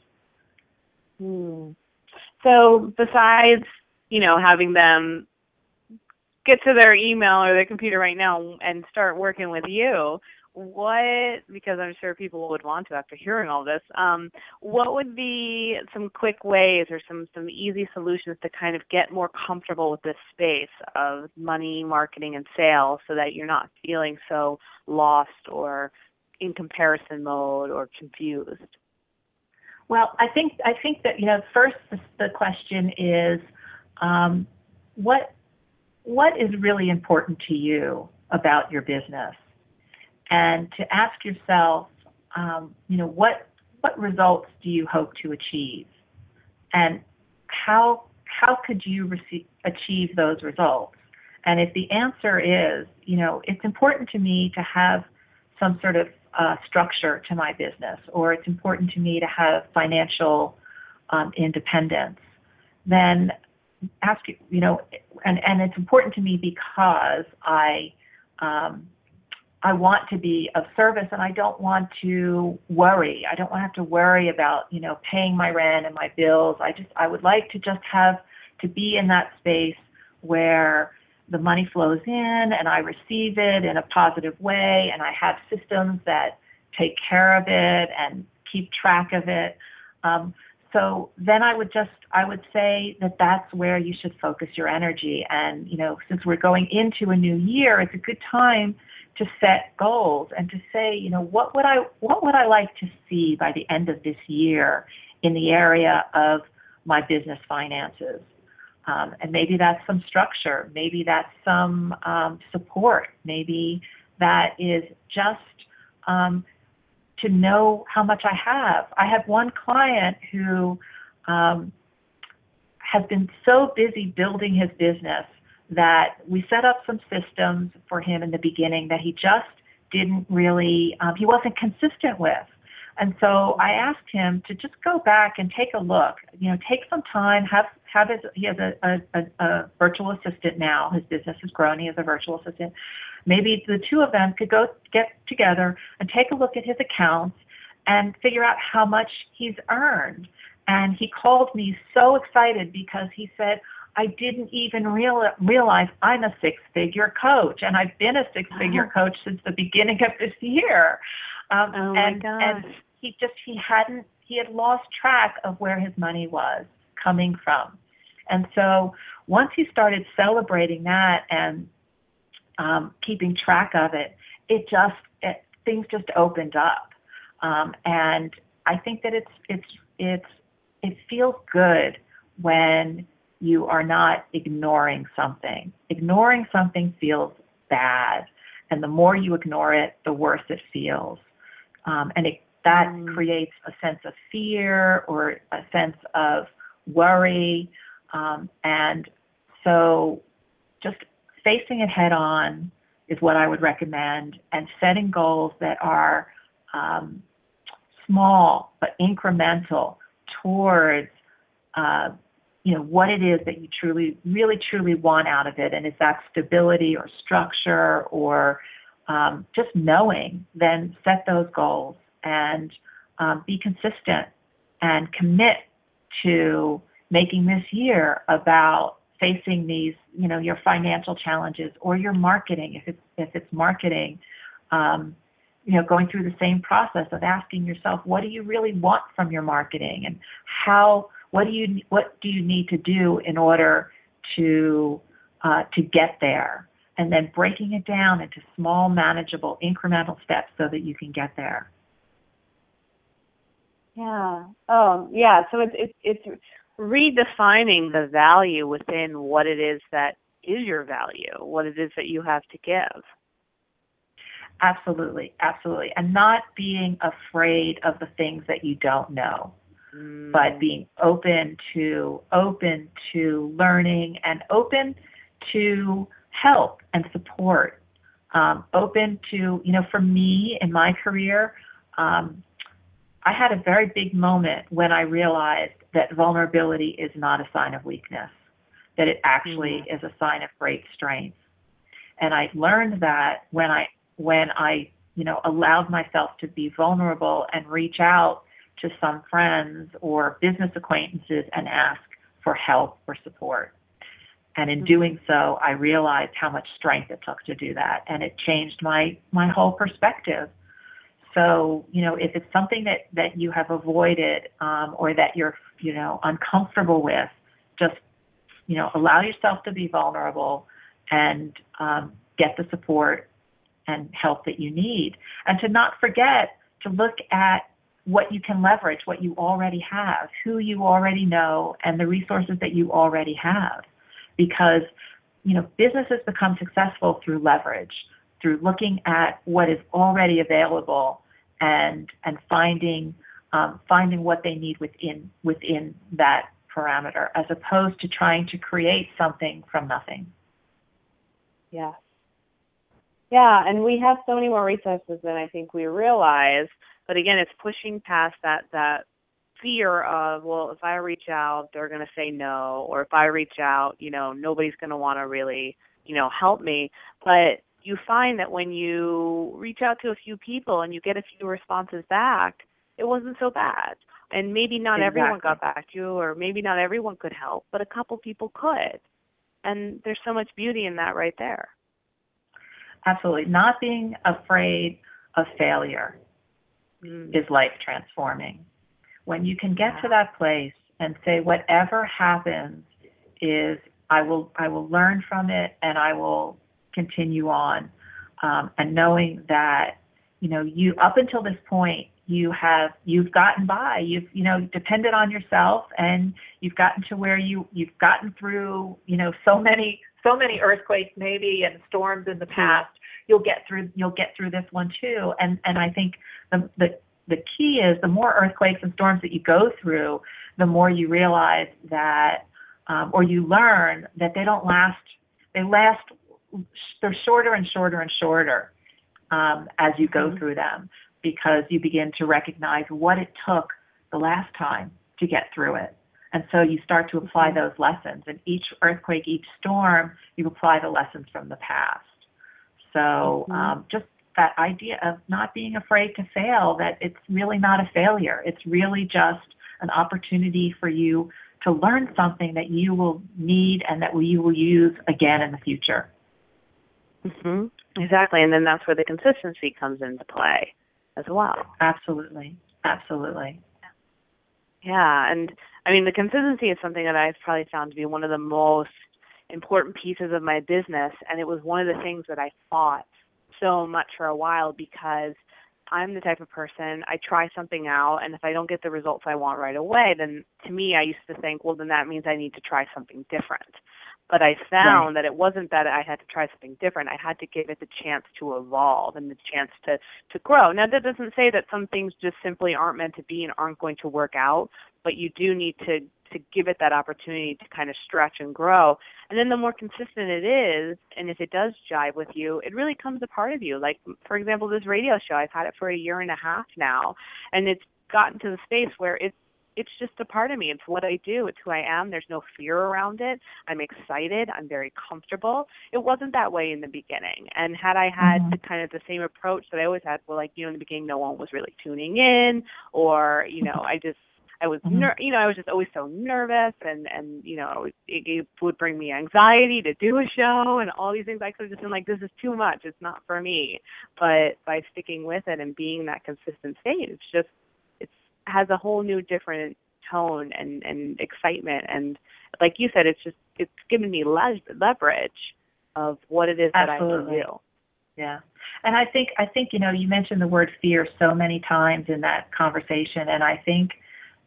So besides, having them get to their email or their computer right now and start working with you, because I'm sure people would want to after hearing all this, what would be some quick ways or some easy solutions to kind of get more comfortable with this space of money, marketing, and sales so that you're not feeling so lost or in comparison mode or confused? Well, I think that, first the question is, what is really important to you about your business? And to ask yourself, what results do you hope to achieve? And how could you achieve those results? And if the answer is, it's important to me to have some sort of structure to my business, or it's important to me to have financial independence, then ask, and it's important to me because I want to be of service, and I don't want to worry. I don't want to have to worry about, paying my rent and my bills. I would like to just have to be in that space where the money flows in and I receive it in a positive way, and I have systems that take care of it and keep track of it. So then I would say that that's where you should focus your energy. And, since we're going into a new year, it's a good time to set goals and to say, what would I like to see by the end of this year in the area of my business finances? And maybe that's some structure, maybe that's some support, maybe that is just to know how much I have. I have one client who has been so busy building his business that we set up some systems for him in the beginning that he just didn't really, he wasn't consistent with. And so I asked him to just go back and take a look, take some time, he has a virtual assistant now. His business has grown. He has a virtual assistant. Maybe the two of them could go get together and take a look at his accounts and figure out how much he's earned. And he called me so excited because he said, I didn't even realize I'm a six-figure coach, and I've been a six-figure coach since the beginning of this year. My gosh. And he had lost track of where his money was coming from. And so once he started celebrating that and keeping track of it, things just opened up. And I think that it feels good when you are not ignoring something. Ignoring something feels bad, and the more you ignore it, the worse it feels. That creates a sense of fear or a sense of worry. And so just facing it head on is what I would recommend, and setting goals that are small but incremental towards what it is that you truly want out of it. And is that stability or structure or just knowing, then set those goals and be consistent and commit to making this year about facing these, your financial challenges or your marketing. If it's marketing, going through the same process of asking yourself, what do you really want from your marketing, and what do you need to do in order to get there, and then breaking it down into small, manageable, incremental steps so that you can get there. Yeah. Oh, yeah. So it's redefining the value within what it is that is your value, what it is that you have to give. Absolutely, absolutely. And not being afraid of the things that you don't know, but being open to learning and open to help and support. Open to, for me in my career, I had a very big moment when I realized that vulnerability is not a sign of weakness, that it actually is a sign of great strength. And I learned that when I allowed myself to be vulnerable and reach out to some friends or business acquaintances and ask for help or support. And in doing so, I realized how much strength it took to do that. And it changed my whole perspective. So, if it's something that you have avoided or that you're, uncomfortable with, just, allow yourself to be vulnerable and get the support and help that you need. And to not forget to look at what you can leverage, what you already have, who you already know, and the resources that you already have. Because, businesses become successful through leverage, through looking at what is already available and finding what they need within that parameter, as opposed to trying to create something from nothing. Yeah. Yeah, and we have so many more resources than I think we realize. But again, it's pushing past that fear of, well, if I reach out, they're going to say no, or if I reach out, nobody's going to want to really, help me. But you find that when you reach out to a few people and you get a few responses back, it wasn't so bad. And maybe not everyone got back to you, or maybe not everyone could help, but a couple people could. And there's so much beauty in that right there. Absolutely. Not being afraid of failure is life transforming. When you can get to that place and say, whatever happens is, I will learn from it and I will continue on. And knowing that, you up until this point, you've gotten by, you've depended on yourself, and you've gotten to where you've gotten through, so many earthquakes maybe and storms in the past. You'll get through this one too. And I think the key is, the more earthquakes and storms that you go through, the more you realize that, or you learn that they don't last. They're shorter and shorter and shorter as you go through them, because you begin to recognize what it took the last time to get through it. And so you start to apply those lessons. And each earthquake, each storm, you apply the lessons from the past. So just that idea of not being afraid to fail, that it's really not a failure. It's really just an opportunity for you to learn something that you will need and that you will use again in the future. Exactly. And then that's where the consistency comes into play as well. Absolutely. Absolutely. Yeah. And I mean, the consistency is something that I've probably found to be one of the most important pieces of my business. And it was one of the things that I fought so much for a while, because I'm the type of person, I try something out, and if I don't get the results I want right away, then to me, I used to think, well, then that means I need to try something different. But I found that it wasn't that I had to try something different. I had to give it the chance to evolve and the chance to grow. Now, that doesn't say that some things just simply aren't meant to be and aren't going to work out, but you do need to give it that opportunity to kind of stretch and grow. And then the more consistent it is, and if it does jive with you, it really becomes a part of you. Like, for example, this radio show, I've had it for 1.5 years now, and it's gotten to the space where it's just a part of me. It's what I do. It's who I am. There's no fear around it. I'm excited. I'm very comfortable. It wasn't that way in the beginning. And had I had the kind of the same approach that I always had, well, like, in the beginning, no one was really tuning in, or, I was, I was just always so nervous, and it would bring me anxiety to do a show and all these things. I could have just been like, this is too much. It's not for me. But by sticking with it and being that consistent state, it has a whole new different tone and excitement. And like you said, it's given me leverage of what it is that I can do. Yeah. And I think, you mentioned the word fear so many times in that conversation. And I think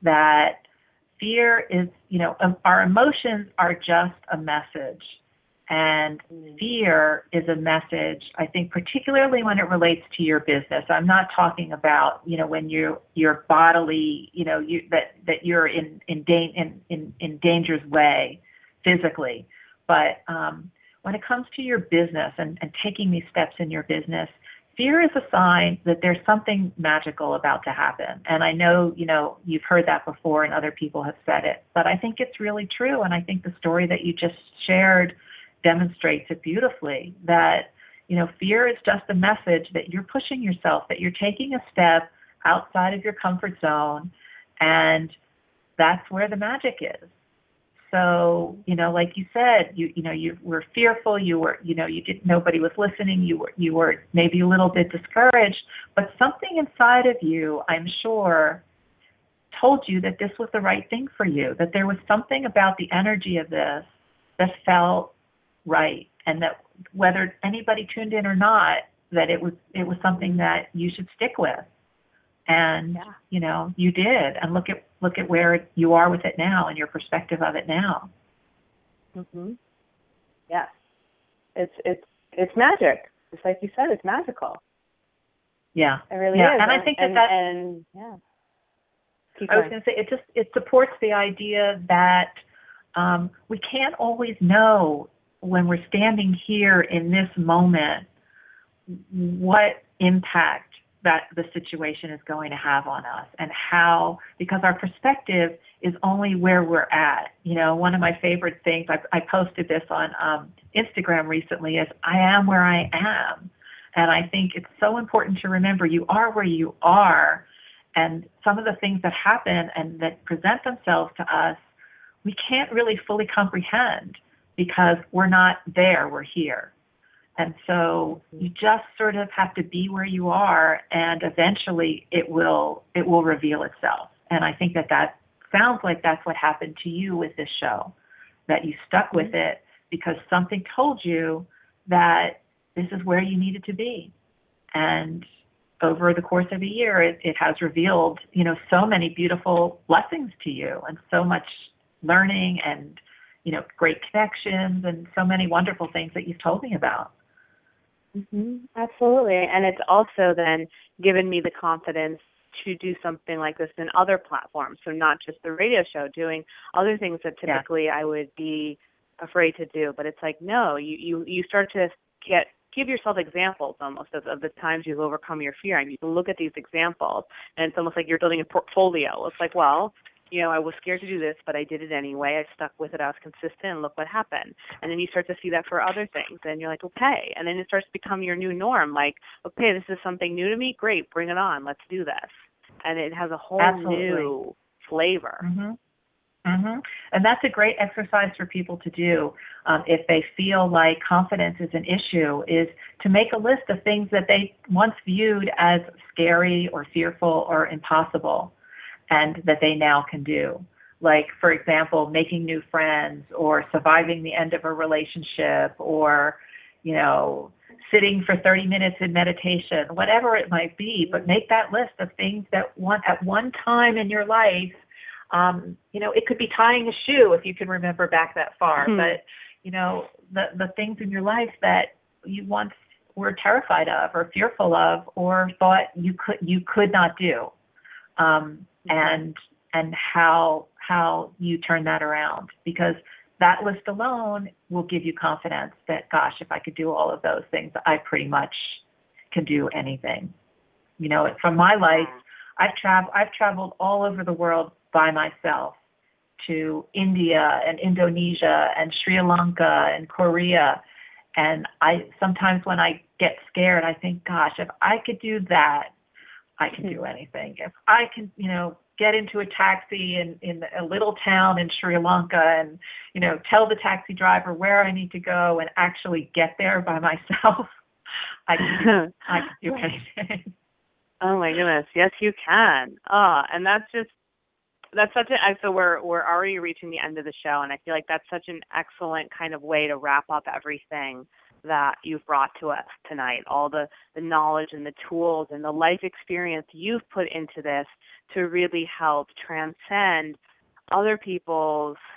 that fear is, our emotions are just a message. And fear is a message, I think, particularly when it relates to your business. I'm not talking about, when you're bodily, that you're in danger's way physically. But when it comes to your business and taking these steps in your business, fear is a sign that there's something magical about to happen. And I know, you've heard that before and other people have said it, but I think it's really true. And I think the story that you just shared demonstrates it beautifully, that, fear is just a message that you're pushing yourself, that you're taking a step outside of your comfort zone, and that's where the magic is. So, like you said, you were fearful, nobody was listening, you were maybe a little bit discouraged, but something inside of you, I'm sure, told you that this was the right thing for you, that there was something about the energy of this that felt right, and that whether anybody tuned in or not, that it was something that you should stick with. And you did, and look at where you are with it now and your perspective of it now. Mhm. Yes, it's magic. Just like you said, it's magical. Yeah, it really is. And I think that I was going to say it supports the idea that we can't always know when we're standing here in this moment what impact that the situation is going to have on us, and how, because our perspective is only where we're at. One of my favorite things, I posted this on Instagram recently, is I am where I am. And I think it's so important to remember you are where you are, and some of the things that happen and that present themselves to us, we can't really fully comprehend because we're not there, we're here. And so you just sort of have to be where you are, and eventually it will reveal itself. And I think that sounds like that's what happened to you with this show, that you stuck with it because something told you that this is where you needed to be. And over the course of a year, it has revealed, so many beautiful blessings to you, and so much learning, and, great connections, and so many wonderful things that you've told me about. Absolutely. And it's also then given me the confidence to do something like this in other platforms. So not just the radio show, doing other things that typically I would be afraid to do. But it's like, no, you start to give yourself examples almost of the times you've overcome your fear. And you can look at these examples, and it's almost like you're building a portfolio. It's like, well, I was scared to do this, but I did it anyway. I stuck with it. I was consistent, and look what happened. And then you start to see that for other things, and you're like, okay. And then it starts to become your new norm. Like, okay, this is something new to me. Great, bring it on. Let's do this. And it has a whole new flavor. And that's a great exercise for people to do if they feel like confidence is an issue, is to make a list of things that they once viewed as scary or fearful or impossible, and that they now can do. Like, for example, making new friends, or surviving the end of a relationship, or, sitting for 30 minutes in meditation, whatever it might be. But make that list of things that at one time in your life, it could be tying a shoe, if you can remember back that far. But, the things in your life that you once were terrified of or fearful of, or thought you could not do. And how you turn that around, because that list alone will give you confidence that, gosh, if I could do all of those things, I pretty much can do anything. From my life, I've traveled all over the world by myself, to India and Indonesia and Sri Lanka and Korea. And sometimes when I get scared, I think, gosh, if I could do that, I can do anything. If I can, get into a taxi in a little town in Sri Lanka and, tell the taxi driver where I need to go and actually get there by myself, I can do anything. Oh my goodness. Yes, you can. And so we're already reaching the end of the show, and I feel like that's such an excellent kind of way to wrap up everything that you've brought to us tonight, all the knowledge and the tools and the life experience you've put into this to really help transcend other people's,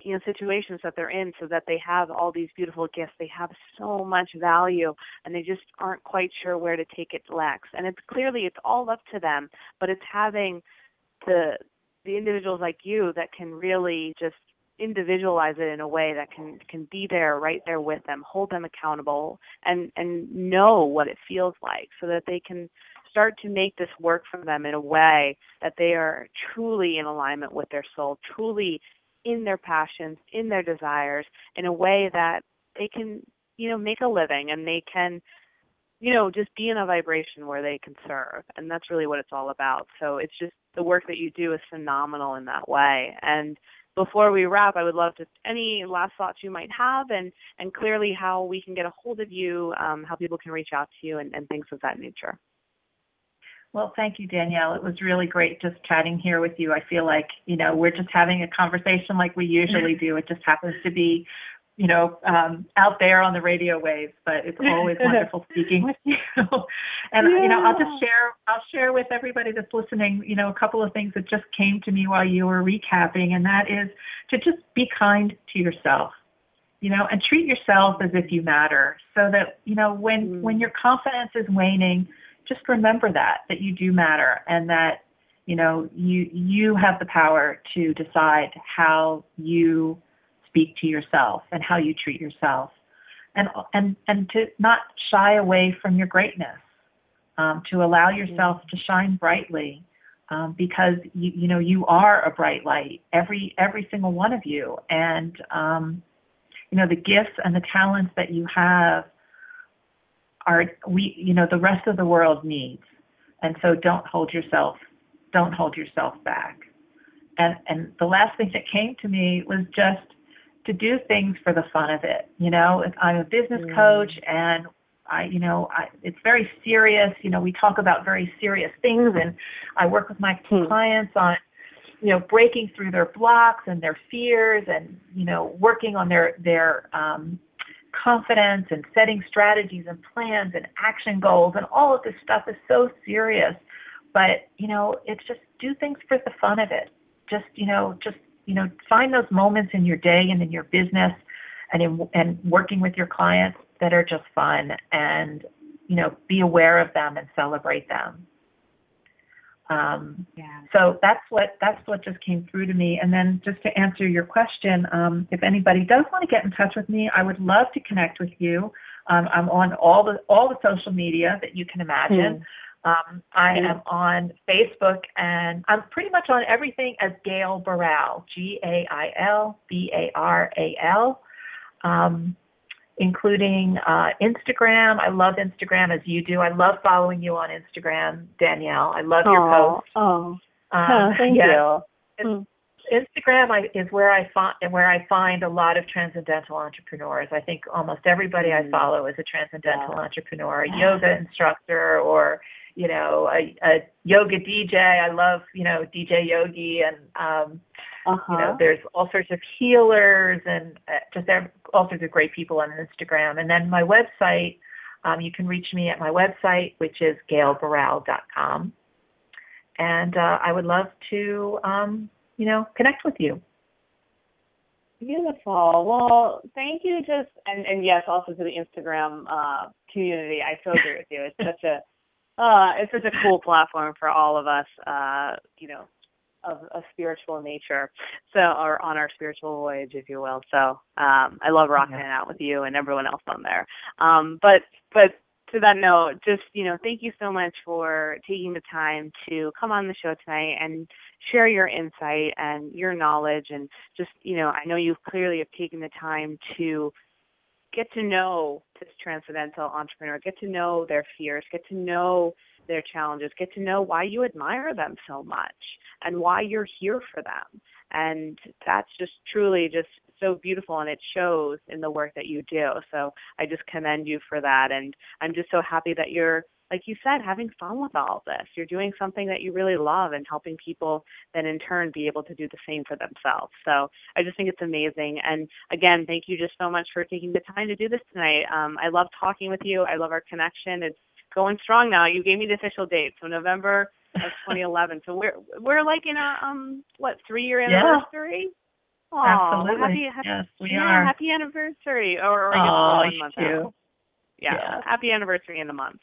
situations that they're in, so that they have all these beautiful gifts. They have so much value, and they just aren't quite sure where to take it next. And it's all up to them, but it's having the individuals like you that can really just individualize it in a way that can be there, right there with them, hold them accountable, and know what it feels like, so that they can start to make this work for them in a way that they are truly in alignment with their soul, truly in their passions, in their desires, in a way that they can, make a living, and they can, just be in a vibration where they can serve. And that's really what it's all about. So it's just, the work that you do is phenomenal in that way. And before we wrap, I would love to any last thoughts you might have, and clearly how we can get a hold of you, how people can reach out to you, and things of that nature. Well, thank you, Danielle. It was really great just chatting here with you. I feel like, we're just having a conversation like we usually do. It just happens to be, out there on the radio waves, but it's always wonderful speaking with you. And, I'll share with everybody that's listening, a couple of things that just came to me while you were recapping, and that is to just be kind to yourself, and treat yourself as if you matter, so that, when your confidence is waning, just remember that you do matter, and that, you have the power to decide how you speak to yourself and how you treat yourself, and to not shy away from your greatness, to allow yourself to shine brightly, because you are a bright light, every single one of you, and the gifts and the talents that you have the rest of the world needs. And so don't hold yourself back. And the last thing that came to me was just to do things for the fun of it. I'm a business coach, and it's very serious. We talk about very serious things, and I work with my clients on, breaking through their blocks and their fears, and, working on their confidence, and setting strategies and plans and action goals, and all of this stuff is so serious. But, it's just do things for the fun of it. Just find those moments in your day and in your business and working with your clients that are just fun, and, be aware of them and celebrate them. So that's what just came through to me. And then just to answer your question, if anybody does want to get in touch with me, I would love to connect with you. I'm on all the social media that you can imagine. I am on Facebook, and I'm pretty much on everything as Gail Baral, GailBaral, including Instagram. I love Instagram, as you do. I love following you on Instagram, Danielle. I love your posts. Thank you. Instagram is where I find a lot of transcendental entrepreneurs. I think almost everybody I follow is a transcendental entrepreneur, a yoga instructor, or a yoga DJ. I love DJ Yogi, and there's all sorts of healers, and just all sorts of great people on Instagram. And then my website, you can reach me at my website, which is gailbaral.com. And I would love to, connect with you. Beautiful. Well, thank you. And yes, also to the Instagram community. I so agree with you. It's such a cool platform for all of us, of a spiritual nature, or on our spiritual voyage, if you will. So I love rocking it out with you and everyone else on there. But to that note, just, thank you so much for taking the time to come on the show tonight and share your insight and your knowledge. And just, I know you clearly have taken the time to get to know this transcendental entrepreneur, get to know their fears, get to know their challenges, get to know why you admire them so much and why you're here for them. And that's just truly just so beautiful, and it shows in the work that you do. So I just commend you for that. And I'm just so happy that you're, like you said, having fun with all of this. You're doing something that you really love and helping people then in turn be able to do the same for themselves. So I just think it's amazing. And again, thank you just so much for taking the time to do this tonight. I love talking with you. I love our connection. It's going strong now. You gave me the official date, so November of 2011. So we're like in a 3-year anniversary. Oh, well, Absolutely. Yes, we yeah, are. happy anniversary. Or I guess Oh, we're 1 month you out. too. Yeah, Yeah. happy anniversary in the month.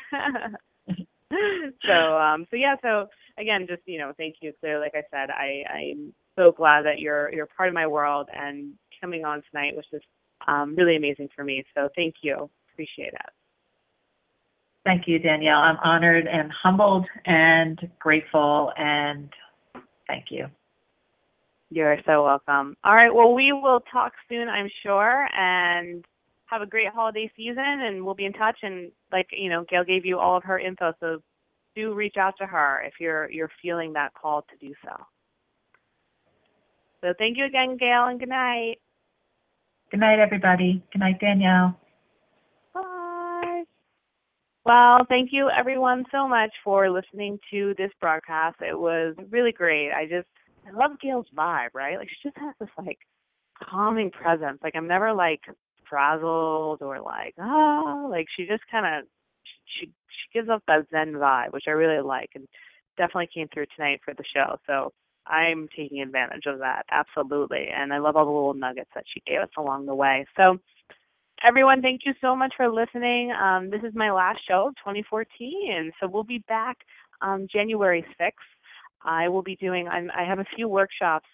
So again, just thank you, Claire. Like I said, I'm so glad that you're part of my world, and coming on tonight was just really amazing for me. So thank you, appreciate it. Thank you, Danielle. I'm honored and humbled and grateful, and thank you. You're so welcome. All right, well, we will talk soon, I'm sure, and have a great holiday season, and we'll be in touch. And Gail gave you all of her info, so do reach out to her if you're feeling that call to do so. So thank you again, Gail, and good night. Good night, everybody. Good night, Danielle. Bye. Well, thank you everyone so much for listening to this broadcast. It was really great. I love Gail's vibe, right? Like, she just has this calming presence. Like, I'm never frazzled or she just kind of she gives off that Zen vibe, which I really like, and definitely came through tonight for the show. So I'm taking advantage of that, absolutely. And I love all the little nuggets that she gave us along the way. So everyone, thank you so much for listening. This is my last show of 2014, so we'll be back January 6th. I will be doing, I have a few workshops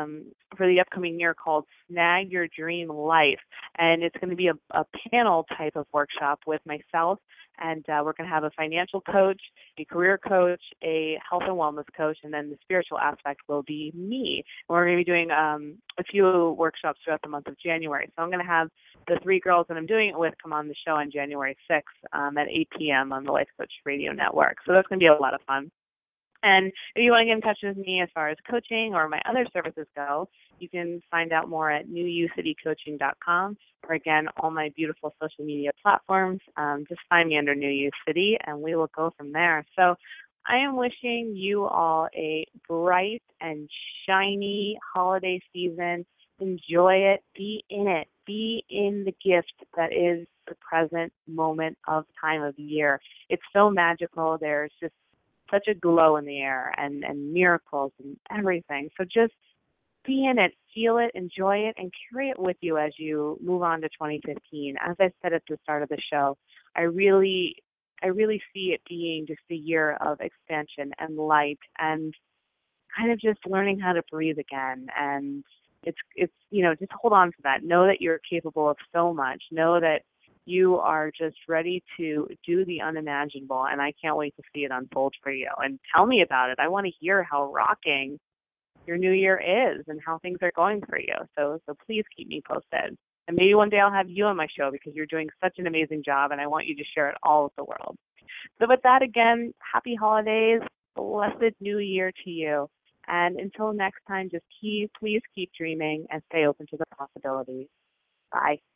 for the upcoming year called Snag Your Dream Life, and it's going to be a panel type of workshop with myself, and we're going to have a financial coach, a career coach, a health and wellness coach, and then the spiritual aspect will be me. And we're going to be doing a few workshops throughout the month of January. So I'm going to have the 3 girls that I'm doing it with come on the show on January 6th at 8 p.m. on the Life Coach Radio Network. So that's going to be a lot of fun. And if you want to get in touch with me as far as coaching or my other services go, you can find out more at newucitycoaching.com, or again, all my beautiful social media platforms. Just find me under New U City, and we will go from there. So I am wishing you all a bright and shiny holiday season. Enjoy it. Be in it. Be in the gift that is the present moment of time of year. It's so magical. There's just such a glow in the air and miracles and everything. So just be in it, feel it, enjoy it, and carry it with you as you move on to 2015. As I said at the start of the show, I really see it being just a year of expansion and light and kind of just learning how to breathe again. And it's just hold on to that. Know that you're capable of so much. Know that you are just ready to do the unimaginable, and I can't wait to see it unfold for you. And tell me about it. I want to hear how rocking your new year is and how things are going for you. So please keep me posted. And maybe one day I'll have you on my show, because you're doing such an amazing job, and I want you to share it all with the world. So with that, again, happy holidays, blessed new year to you. And until next time, just please keep dreaming and stay open to the possibilities. Bye.